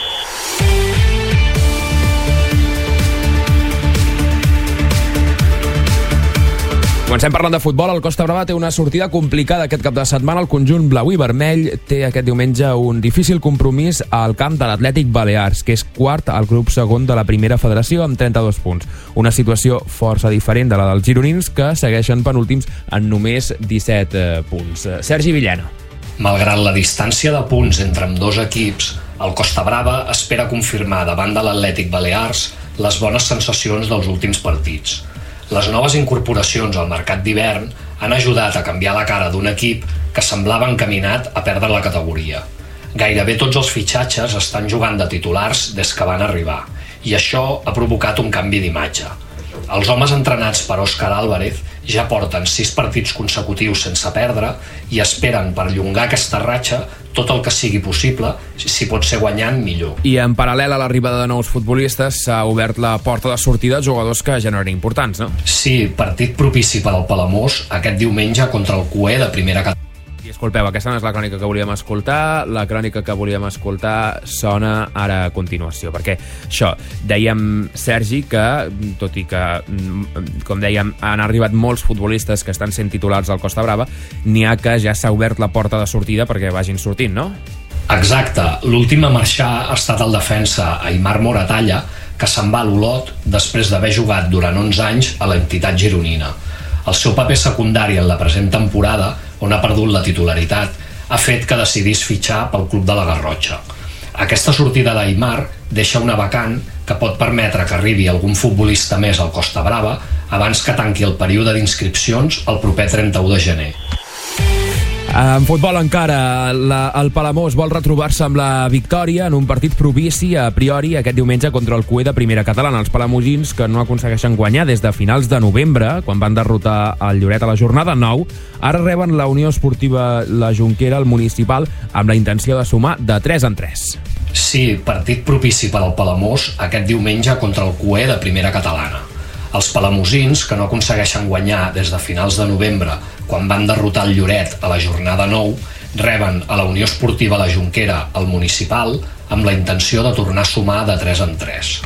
Comencem parlant de futbol. El Costa Brava té una sortida complicada aquest cap de setmana. El conjunt blau i vermell té aquest diumenge un difícil compromís al camp de l'Atlètic Balears, que és quart al grup segon de la primera federació amb trenta-dos punts. Una situació força diferent de la dels gironins, que segueixen penúltims en només disset eh, punts. Sergi Villena. Malgrat la distància de punts entre ambdós equips, el Costa Brava espera confirmar davant de l'Atlètic Balears les bones sensacions dels últims partits. Les noves incorporacions al mercat d'hivern han ajudat a canviar la cara d'un equip que semblava encaminat a perdre la categoria. Gairebé tots els fitxatges estan jugant de titulars des que van arribar, i això ha provocat un canvi d'imatge. Els homes entrenats per Òscar Álvarez ja porten sis partits consecutius sense perdre i esperen perllongar aquesta ratxa tot el que sigui possible, si pot ser guanyant, millor. I en paral·lel a l'arribada de nous futbolistes s'ha obert la porta de sortida de jugadors que ja no eren importants, no? Sí, partit propici per al Palamós aquest diumenge contra el Cué de primera categoria. Disculpeu, aquesta no és la crònica que volíem escoltar. La crònica que volíem escoltar sona ara a continuació, perquè això, dèiem, Sergi, que tot i que, com dèiem, han arribat molts futbolistes que estan sent titulars al Costa Brava, n'hi ha que ja s'ha obert la porta de sortida perquè vagin sortint, no? Exacte. L'últim a marxar ha estat el defensa Aimar Moratalla, que se'n va a l'Olot després d'haver jugat durant onze anys a l'entitat gironina. El seu paper secundari en la present temporada, on ha perdut la titularitat, ha fet que decidís fitxar pel club de la Garrotxa. Aquesta sortida d'Aimar deixa una vacant que pot permetre que arribi algun futbolista més al Costa Brava abans que tanqui el període d'inscripcions el proper trenta-u de gener. En futbol encara, la, el Palamós vol retrobar-se amb la victòria en un partit propici a priori aquest diumenge contra el Cué de primera catalana. Els palamosins, que no aconsegueixen guanyar des de finals de novembre, quan van derrotar el Lloret a la jornada nou, ara reben la Unió Esportiva La Jonquera, el municipal, amb la intenció de sumar de tres en tres. Sí, partit propici per al Palamós aquest diumenge contra el Q E de primera catalana. Els palamosins, que no aconsegueixen guanyar des de finals de novembre, quan van derrotar el Lloret a la jornada nou, reben a la Unió Esportiva La Jonquera, al Municipal, amb la intenció de tornar a sumar de tres en tres.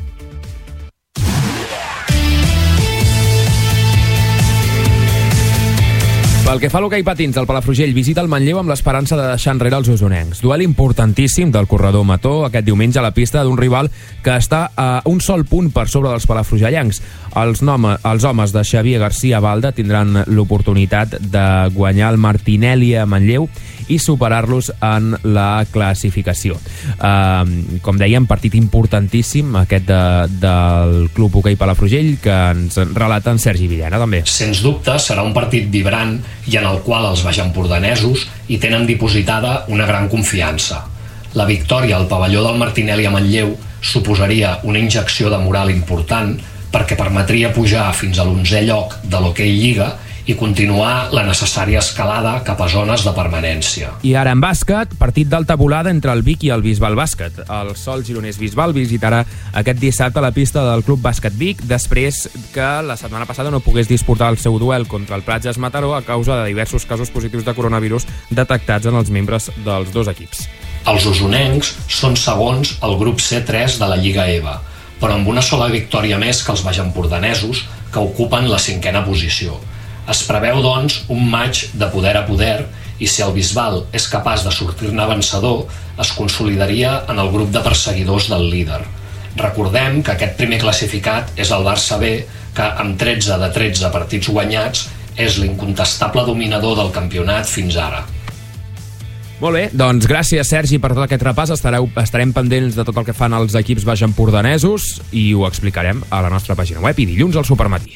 Pel que fa a l'hoquei patins, el Palafrugell visita el Manlleu amb l'esperança de deixar enrere els usonencs. Duel importantíssim del corredor Mató aquest diumenge a la pista d'un rival que està a un sol punt per sobre dels palafrugellencs. Els, nom, els homes de Xavier García Balda tindran l'oportunitat de guanyar el Martinelli a Manlleu i superar-los en la classificació. Uh, com dèiem, partit importantíssim aquest de, del Club Hoquei Palafrugell, que ens relata en Sergi Villena, també. Sens dubte, serà un partit vibrant i en el qual els baixempordanesos hi tenen dipositada una gran confiança. La victòria al pavelló del Martinelli a Manlleu suposaria una injecció de moral important perquè permetria pujar fins a l'onzè lloc de l'Hoquei Lliga i continuar la necessària escalada cap a zones de permanència. I ara en bàsquet, partit d'alta volada entre el Vic i el Bisbal Bàsquet. El Sol Gironès Bisbal visitarà aquest dissabte la pista del Club Bàsquet Vic després que la setmana passada no pogués disputar el seu duel contra el Pratges Mataró a causa de diversos casos positius de coronavirus detectats en els membres dels dos equips. Els usonencs són segons al grup C tres de la Lliga E V A, però amb una sola victòria més que els baixempordanesos, que ocupen la cinquena posició. Es preveu, doncs, un maig de poder a poder i si el Bisbal és capaç de sortir-ne vencedor, es consolidaria en el grup de perseguidors del líder. Recordem que aquest primer classificat és el Barça B, que amb tretze de tretze partits guanyats és l'incontestable dominador del campionat fins ara. Molt bé, doncs gràcies, Sergi, per tot aquest repàs. Estareu, estarem pendents de tot el que fan els equips baixempordanesos i ho explicarem a la nostra pàgina web i dilluns al Supermatí.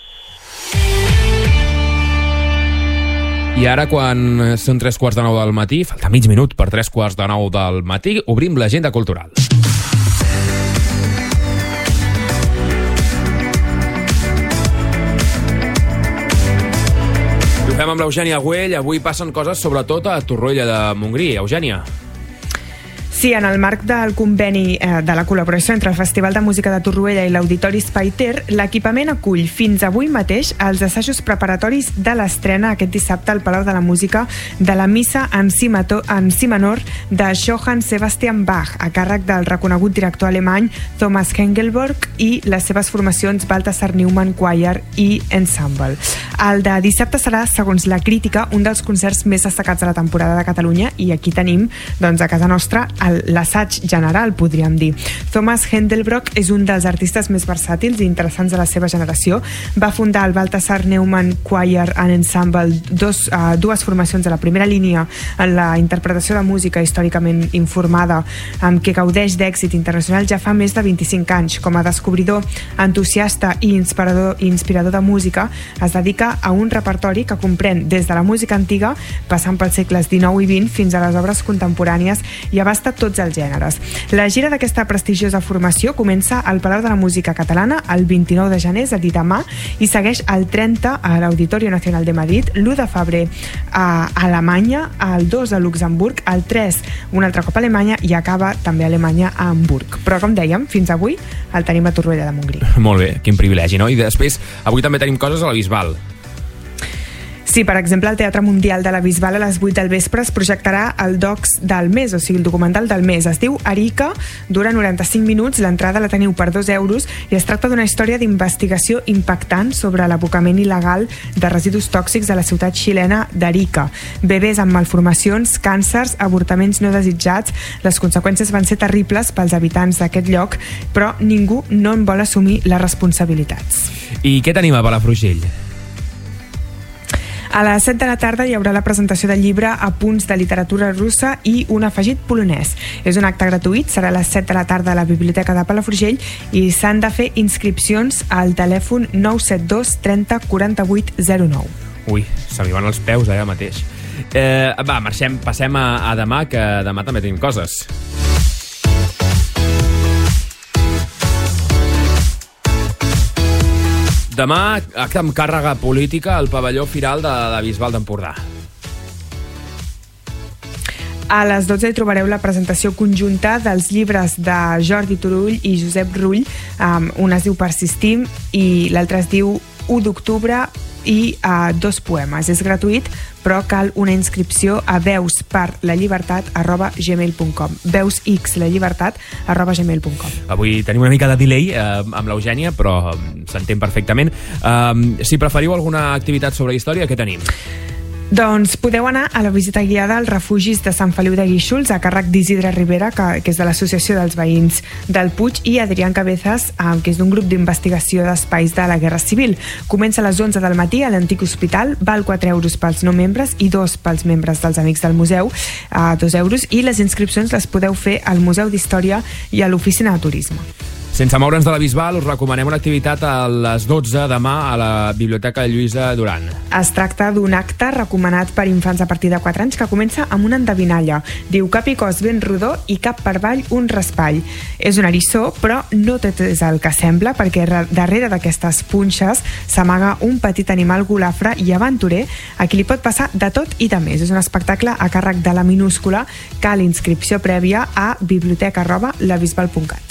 I ara, quan són tres quarts de nou del matí, falta mig minut per tres quarts de nou del matí, obrim l'agenda cultural. I ho fem amb l'Eugènia Güell. Avui passen coses sobretot a Torroella de Montgrí. Eugènia. Sí, en el marc del conveni eh, de la col·laboració entre el Festival de Música de Torroella i l'Auditori Espai Ter, l'equipament acull fins avui mateix els assajos preparatoris de l'estrena aquest dissabte al Palau de la Música de la missa en si, mato, en si menor de Johann Sebastian Bach, a càrrec del reconegut director alemany Thomas Hengelberg i les seves formacions Balthasar Neumann Choir i Ensemble. El de dissabte serà, segons la crítica, un dels concerts més destacats de la temporada de Catalunya i aquí tenim, doncs, a casa nostra, l'assaig general, podríem dir. Thomas Hengelberg és un dels artistes més versàtils i interessants de la seva generació. Va fundar el Balthasar Neumann Choir and Ensemble, dos, uh, dues formacions de la primera línia en la interpretació de música històricament informada, amb què gaudeix d'èxit internacional ja fa més de vint-i-cinc anys. Com a descobridor, entusiasta i inspirador, inspirador de música, es dedica a un repertori que comprèn des de la música antiga, passant pels segles dinou i vint, fins a les obres contemporànies i abasta tots els gèneres. La gira d'aquesta prestigiosa formació comença al Palau de la Música Catalana el vint-i-nou de gener, és a dir, demà, i segueix el trenta a l'Auditorio Nacional de Madrid, l'u de febrer a Alemanya, el dos a Luxemburg, el tres un altre cop a Alemanya i acaba també a Alemanya a Hamburg. Però, com dèiem, fins avui el tenim a Torroella de Montgrí. Molt bé, quin privilegi, no? I després, avui també tenim coses a la Bisbal. Sí, per exemple, el Teatre Mundial de la Bisbal a les vuit del vespre es projectarà el Docs del mes, o sigui, el documental del mes. Es diu Arica, dura noranta-cinc minuts, l'entrada la teniu per dos euros i es tracta d'una història d'investigació impactant sobre l'abocament il·legal de residus tòxics a la ciutat xilena d'Arica. Bebès amb malformacions, càncers, avortaments no desitjats. Les conseqüències van ser terribles pels habitants d'aquest lloc, però ningú no en vol assumir les responsabilitats. I què tenim a Palafrugell? A les set de la tarda hi haurà la presentació del llibre Apunts de literatura russa i un afegit polonès. És un acte gratuït, serà a les set de la tarda a la Biblioteca de Palafrugell i s'han de fer inscripcions al telèfon nou set dos trenta quaranta-vuit zero nou. Ui, se li van els peus ara mateix. Eh, va, marxem, passem a, a demà, que demà també tenim coses. Demà, acte amb càrrega política al pavelló Firal de la Bisbal d'Empordà. A les dotze hi trobareu la presentació conjunta dels llibres de Jordi Turull i Josep Rull. Um, un es diu Persistim i l'altre es diu u d'octubre i uh, dos poemes. És gratuït, però cal una inscripció a veusperlallibertat arroba gmail punt com. veusxlallibertat arroba gmail punt com. Avui tenim una mica de delay eh, amb l'Eugènia, però s'entén perfectament. Eh, si preferiu alguna activitat sobre història, què tenim? Doncs podeu anar a la visita guiada als refugis de Sant Feliu de Guíxols a càrrec d'Isidre Rivera, que, que és de l'Associació dels Veïns del Puig, i Adrián Cabezas, eh, que és d'un grup d'investigació d'espais de la Guerra Civil. Comença a les onze del matí a l'antic hospital, val quatre euros pels no membres i dos pels membres dels Amics del Museu, eh, dos euros, i les inscripcions les podeu fer al Museu d'Història i a l'Oficina de Turisme. Sense moure'ns de la Bisbal, us recomanem una activitat a les dotze demà a la Biblioteca Lluïsa Duran. Es tracta d'un acte recomanat per infants a partir de quatre anys que comença amb una endevinalla. Diu cap i cos ben rodó i cap per avall un raspall. És un eriçó, però no tot és el que sembla, perquè darrere d'aquestes punxes s'amaga un petit animal golafre i aventurer a qui li pot passar de tot i de més. És un espectacle a càrrec de la minúscula. Cal inscripció prèvia a biblioteca arroba labisbal punt cat.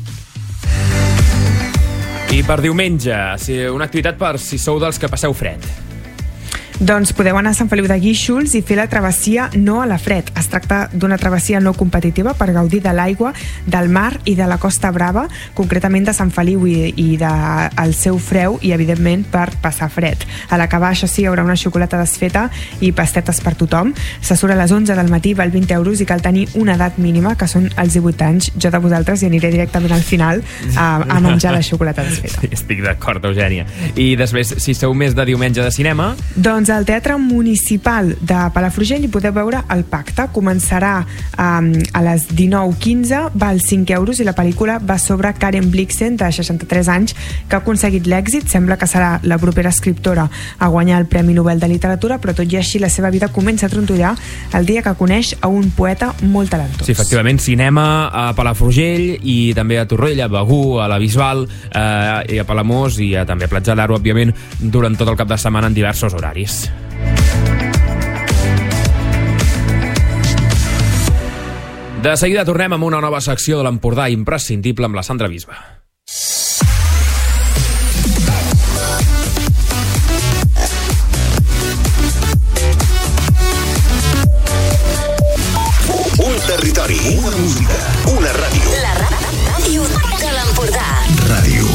I per diumenge, una activitat per si sou dels que passeu fred. Doncs podeu anar a Sant Feliu de Guíxols i fer la travessia No a la Fred. Es tracta d'una travessia no competitiva per gaudir de l'aigua, del mar i de la Costa Brava, concretament de Sant Feliu i, i del de, seu freu, i evidentment per passar fred. A l'acabar, això sí, hi haurà una xocolata desfeta i pastetes per tothom. Se surt a les onze del matí, val vint euros i cal tenir una edat mínima, que són els divuit anys. Jo de vosaltres hi aniré directament al final a, a menjar la xocolata desfeta. Sí, estic d'acord, Eugènia. I després, si sou més de diumenge de cinema... Doncs al Teatre Municipal de Palafrugell hi podeu veure El Pacte. Començarà um, a les dinou quinze, val cinc euros, i la pel·lícula va sobre Karen Blixen, de seixanta-tres anys, que ha aconseguit l'èxit. Sembla que serà la propera escriptora a guanyar el Premi Nobel de Literatura, però tot i així la seva vida comença a trontollar el dia que coneix a un poeta molt talentós. Sí, efectivament, cinema a Palafrugell i també a Torrella, a Begur, a la Bisbal, eh, i a Palamós i a, també a Platja d'Aro, òbviament, durant tot el cap de setmana en diversos horaris. De seguida tornem amb una nova secció de l'Empordà imprescindible amb la Sandra Bisba. Un territori, una música, una ràdio. La ràdio de l'Empordà. Ràdio.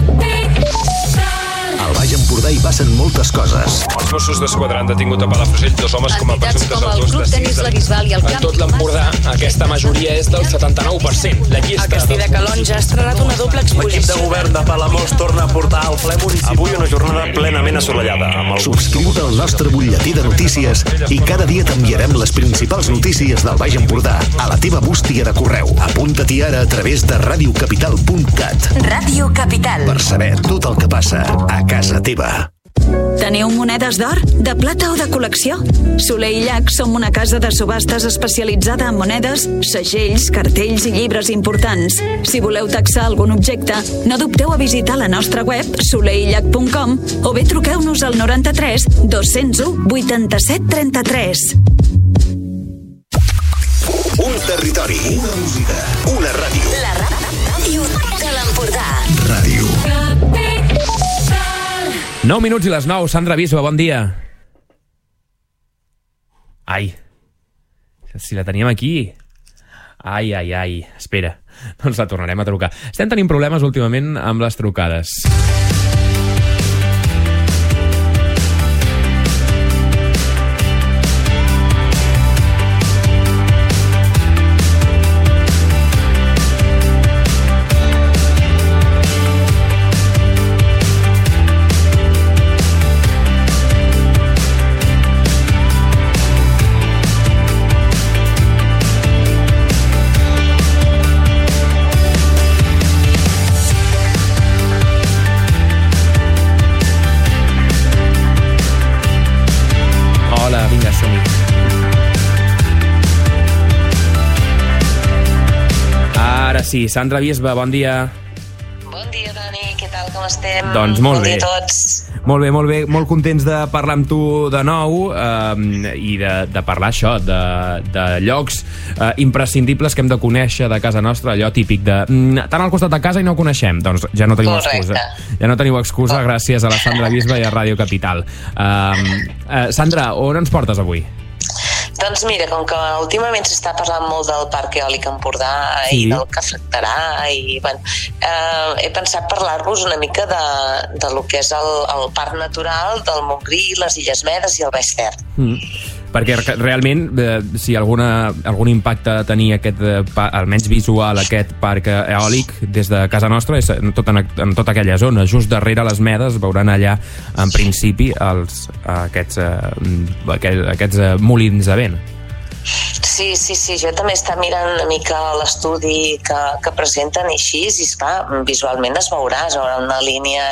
Al Baix Empordà hi passen moltes coses. Els Mossos d'Esquadra han detingut a Palafrugell dos homes com a presumptes autors de sis delictes. En tot l'Empordà, aquesta majoria és del setanta-nou per cent. La llista... El Castell de Calonge ha estrenat una doble exposició. L'equip de govern de Palamós torna a portar al ple municipal. Avui una jornada plenament assolellada. Subscriu-te al nostre butlletí de notícies i cada dia t'enviarem les principals notícies del Baix Empordà a la teva bústia de correu. Apunta-t'hi ara a través de ràdio capital punt cat. Ràdio Capital. Per saber tot el que passa a casa teva. Teniu monedes d'or, de plata o de col·lecció? Soler i Llach som una casa de subhastes especialitzada en monedes, segells, cartells i llibres importants. Si voleu taxar algun objecte, no dubteu a visitar la nostra web soler i llach punt com o bé truqueu-nos al noranta-tres dos-cents u vuitanta-set trenta-tres. Un territori, una música, una ràdio. La ràdio de l'Empordà. Ràdio. nou minuts i les nou. Sandra Bisba, bon dia. Ai, si la teníem aquí. Ai, ai, ai, espera, doncs la tornarem a trucar. Estem tenint problemes últimament amb les trucades. Sí, Sandra Bisba, bon dia. Bon dia, Dani, què tal, com estem? Doncs molt bon bé. Bon dia a tots. Molt bé, molt bé, molt contents de parlar amb tu de nou eh, i de, de parlar això, de, de llocs eh, imprescindibles que hem de conèixer de casa nostra, allò típic de tant al costat de casa i no ho coneixem, doncs ja no teniu Correcte. excusa. Ja no teniu excusa oh. gràcies a la Sandra Bisba i a Ràdio Capital. Eh, eh, Sandra, on ens portes avui? Doncs mira, com que últimament s'està parlant molt del Parc Eòlic Empordà sí. i del que afectarà, i, bueno, eh, he pensat parlar-vos una mica de, de lo que és el, el Parc Natural del Montgrí, les Illes Medes i el Baix Ter. Mm. Perquè realment, eh, si alguna, algun impacte tenia aquest, eh, pa, almenys visual, aquest parc eòlic des de casa nostra, és en tota, en tota aquella zona, just darrere les Medes, veuran allà, en principi, els, aquests, eh, aquests, aquests eh, molins de vent. Sí, sí, sí, jo també estava mirant una mica l'estudi que, que presenten i així, i esclar, visualment es veurà, es veurà una línia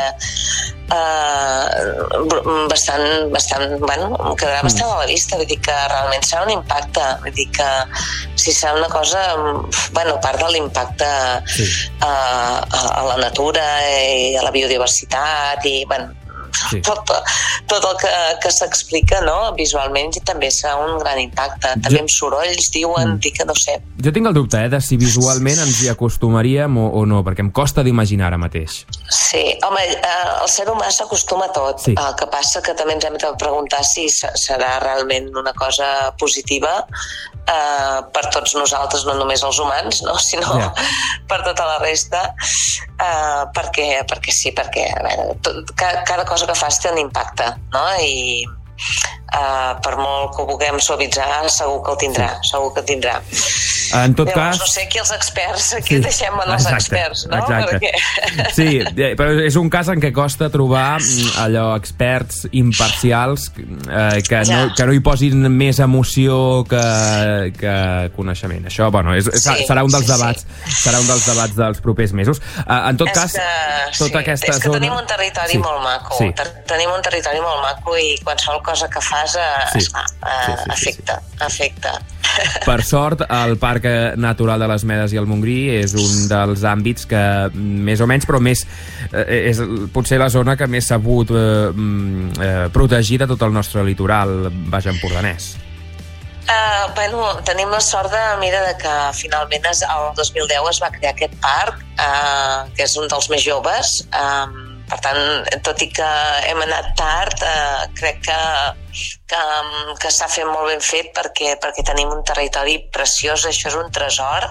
eh, bastant, bastant, bueno, quedarà bastant a la vista, vull dir que realment serà un impacte, vull dir que si serà una cosa, bueno, a part de l'impacte sí. a, a, a la natura i a la biodiversitat i, bueno, Sí. Tot, tot el que, que s'explica, no? Visualment també serà un gran impacte. També amb sorolls, diuen, mm. que no sé. Jo tinc el dubte, eh, de si visualment ens hi acostumaríem o, o no, perquè em costa d'imaginar ara mateix. Sí, home, el ser humà s'acostuma a tot. Sí. El que passa que també ens hem de preguntar si serà realment una cosa positiva eh, per tots nosaltres, no només els humans, no? Sinó yeah. per tota la resta, eh, perquè, perquè sí, perquè a veure, tot, cada, cada cosa que fas té un impacte, no? I uh, per molt que ho vulguem suavitzar, segur que el tindrà, sí. segur que el tindrà. En tot Llavors, cas... no sé, aquí els experts, aquí sí. deixem en els exacte, experts, no? Exacte. Perquè... Sí, però és un cas en què costa trobar allò experts imparcials eh, que, ja. no, que no hi posin més emoció que, que coneixement. Això, bueno, és, sí, serà un dels sí, debats sí. serà un dels debats dels propers mesos. Uh, en tot és cas, que, tota sí, aquesta és que zona... tenim un territori sí. molt maco, sí. tenim un territori molt maco i qualsevol cosa que fas uh, sí. esclar, uh, sí, sí, afecta, sí, sí. afecta. Per sort, el Parc Natural de les Medes i el Montgrí és un dels àmbits que més o menys, però més eh, és potser la zona que més s'ha pogut eh, eh, protegir de tot el nostre litoral baix empordanès. Uh, bueno, tenim la sort de, mira, de que finalment es, el dos mil deu es va crear aquest parc, uh, que és un dels més joves. Um, per tant, tot i que hem anat tard, uh, crec que, que, que s'ha fet molt ben fet perquè, perquè tenim un territori preciós, això és un tresor.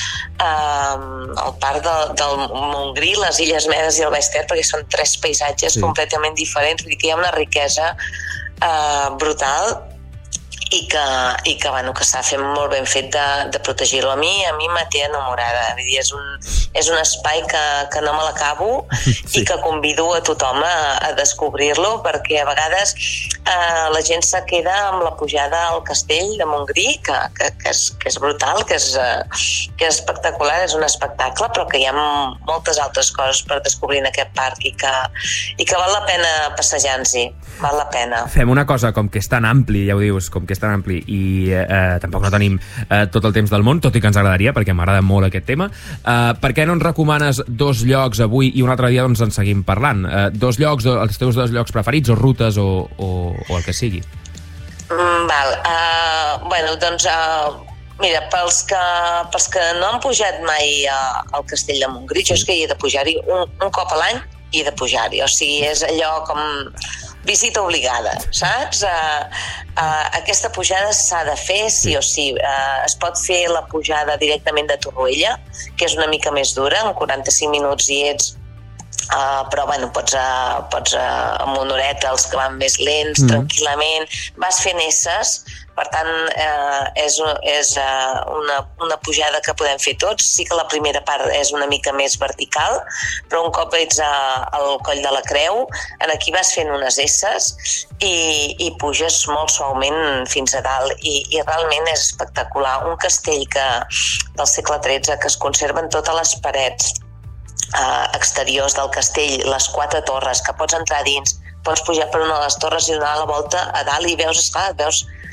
Uh, el parc de, del Montgrí, les Illes Medes i el Baix Ter, perquè són tres paisatges sí. completament diferents, vull dir que hi ha una riquesa uh, brutal i que, i que, bueno, que s'ha fet molt ben fet de, de protegir-lo. A mi a mi me té enamorada. Vull dir, és, un, és un espai que, que no me l'acabo sí. i que convido a tothom a, a descobrir-lo, perquè a vegades eh, la gent se queda amb la pujada al castell de Montgrí, que, que, que, és, que és brutal, que és, eh, que és espectacular, és un espectacle, però que hi ha moltes altres coses per descobrir en aquest parc i que, i que val la pena passejar-nos-hi, val la pena. Fem una cosa, com que és tan ampli, ja ho dius, com que és tan ampli i eh, tampoc no tenim eh, tot el temps del món, tot i que ens agradaria, perquè m'agrada molt aquest tema. Eh, per què no ens recomanes dos llocs avui i un altre dia doncs en seguim parlant? Eh, dos llocs, els teus dos llocs preferits, o rutes, o, o, o el que sigui. Mm, val. Uh, bueno, doncs... Uh... Mira, pels que, pels que no han pujat mai a, al Castell de Montgrí, jo és que hi he de pujar-hi un, un cop a l'any i he de pujar-hi, o sigui, és allò com visita obligada, saps? Uh, uh, aquesta pujada s'ha de fer sí o sí. Uh, es pot fer la pujada directament de Torroella, que és una mica més dura, en quaranta-cinc minuts hi ets. Uh, però bueno, pots, uh, pots uh, amb una horeta, els que van més lents, mm. tranquil·lament, vas fent esses, per tant uh, és, és uh, una, una pujada que podem fer tots. Sí que la primera part és una mica més vertical, però un cop ets uh, al Coll de la Creu, en aquí vas fent unes esses i, i puges molt suaument fins a dalt i, i realment és espectacular. Un castell que, del segle tretze que es conserven totes les parets Uh, exteriors del castell, les quatre torres, que pots entrar dins, pots pujar per una de les torres i donar la volta a dalt i veus, esclar, veus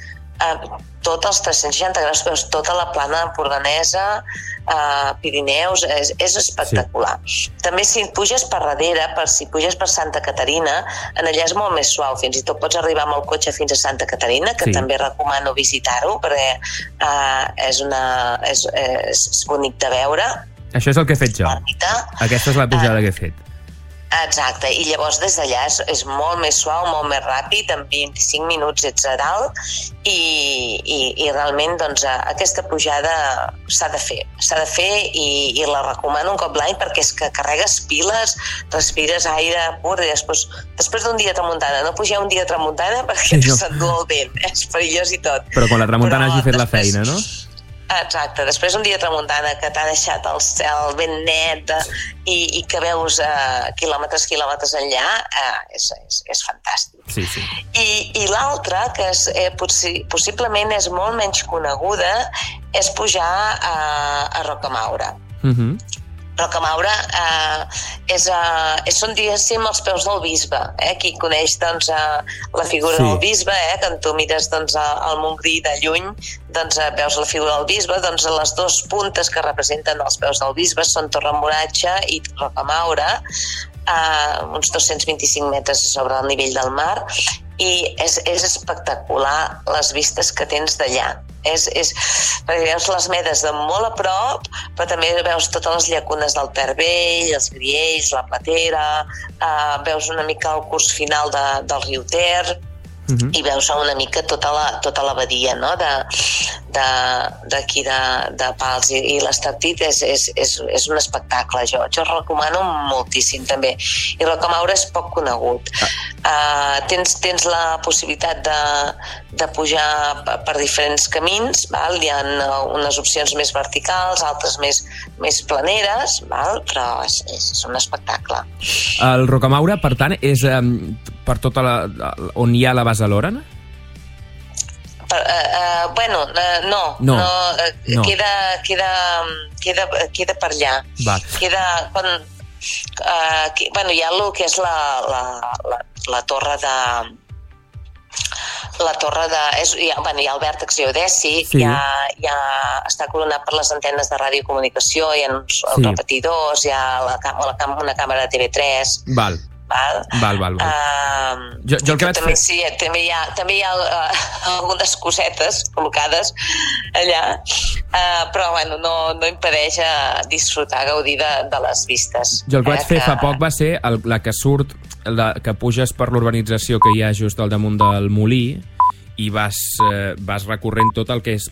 uh, tots els tres-cents seixanta graus, veus tota la plana empordanesa, uh, Pirineus, és, és espectacular. Sí. També si puges per darrere, per si puges per Santa Caterina, en allà és molt més suau, fins i tot pots arribar amb el cotxe fins a Santa Caterina, que sí. també recomano visitar-ho, perquè uh, és, una, és, és bonic de veure. Això és el que he fet jo. Aquesta és la pujada uh, que he fet. Exacte, i llavors des d'allà és, és molt més suau, molt més ràpid, en vint-i-cinc minuts ets a dalt, i, i, i realment doncs, aquesta pujada s'ha de fer, s'ha de fer i, i la recomano un cop l'any perquè és que carregues piles, respires aire pur i després, després d'un dia de tramuntana, no pugeu un dia de tramuntana perquè sí, no. s'endú el vent, és perillós i tot. Però quan la tramuntana Però hagi fet després... la feina, no? Exacte, després un dia de tramuntana que t'ha deixat el cel ben net de, i, i que veus uh, quilòmetres, quilòmetres enllà, uh, és, és, és fantàstic. Sí, sí. I, i l'altra, que és, eh, possi possiblement és molt menys coneguda, és pujar a, a Rocamaura. Mhm. Rocamaura eh, és, eh, és, són, diguéssim, els peus del bisbe. Eh? Qui coneix doncs, eh, la figura sí. del bisbe, eh? Que tu mires doncs, el Montgrí de lluny, doncs, eh, veus la figura del bisbe, doncs les dues puntes que representen els peus del bisbe són Torremoratge i Rocamaura, eh, uns dos-cents vint-i-cinc metres sobre el nivell del mar, i és, és espectacular les vistes que tens d'allà. És, és, perquè veus les medes de molt a prop, però també veus totes les llacunes del Ter Vell, els Griells, la Platera, eh, veus una mica el curs final de, del riu Ter, uh-huh. i veus una mica tota la, tota la badia, no? d'aquí de, de, de Pals, i, i l'Estartit és, és, és, és un espectacle. Jo, jo recomano moltíssim també, i Rocamaura és poc conegut. Ah. Uh, tens, tens la possibilitat de, de pujar per diferents camins, val? Hi ha unes opcions més verticals, altres més, més planeres, val? Però és, és un espectacle. El Rocamaura, per tant, és um, per tota la, on hi ha la base Lorena? Per, uh, uh, bueno, uh, no, no, no, uh, no. Queda, queda, queda, queda per allà. Va. Queda... Quan, uh, que, bueno, hi ha el que és la, la, la, la torre de... La torre de... És, hi, ha, bueno, hi ha el vèrtex geodèsic, sí. hi ha, hi ha, està coronat per les antenes de radiocomunicació, hi ha uns sí. repetidors, hi ha la, la, una càmera de T V tres... Val. Val, val, val. val. Uh, jo, jo el que vaig també, fer... sí, també hi ha, també hi ha uh, algunes cosetes col·locades allà, uh, però bueno, no, no impedeix uh, disfrutar, gaudir de, de les vistes. Jo el que vaig eh, fer que... fa poc va ser el, la que surt, la, que puges per l'urbanització que hi ha just al damunt del molí, i vas, eh, vas recorrent tot el que és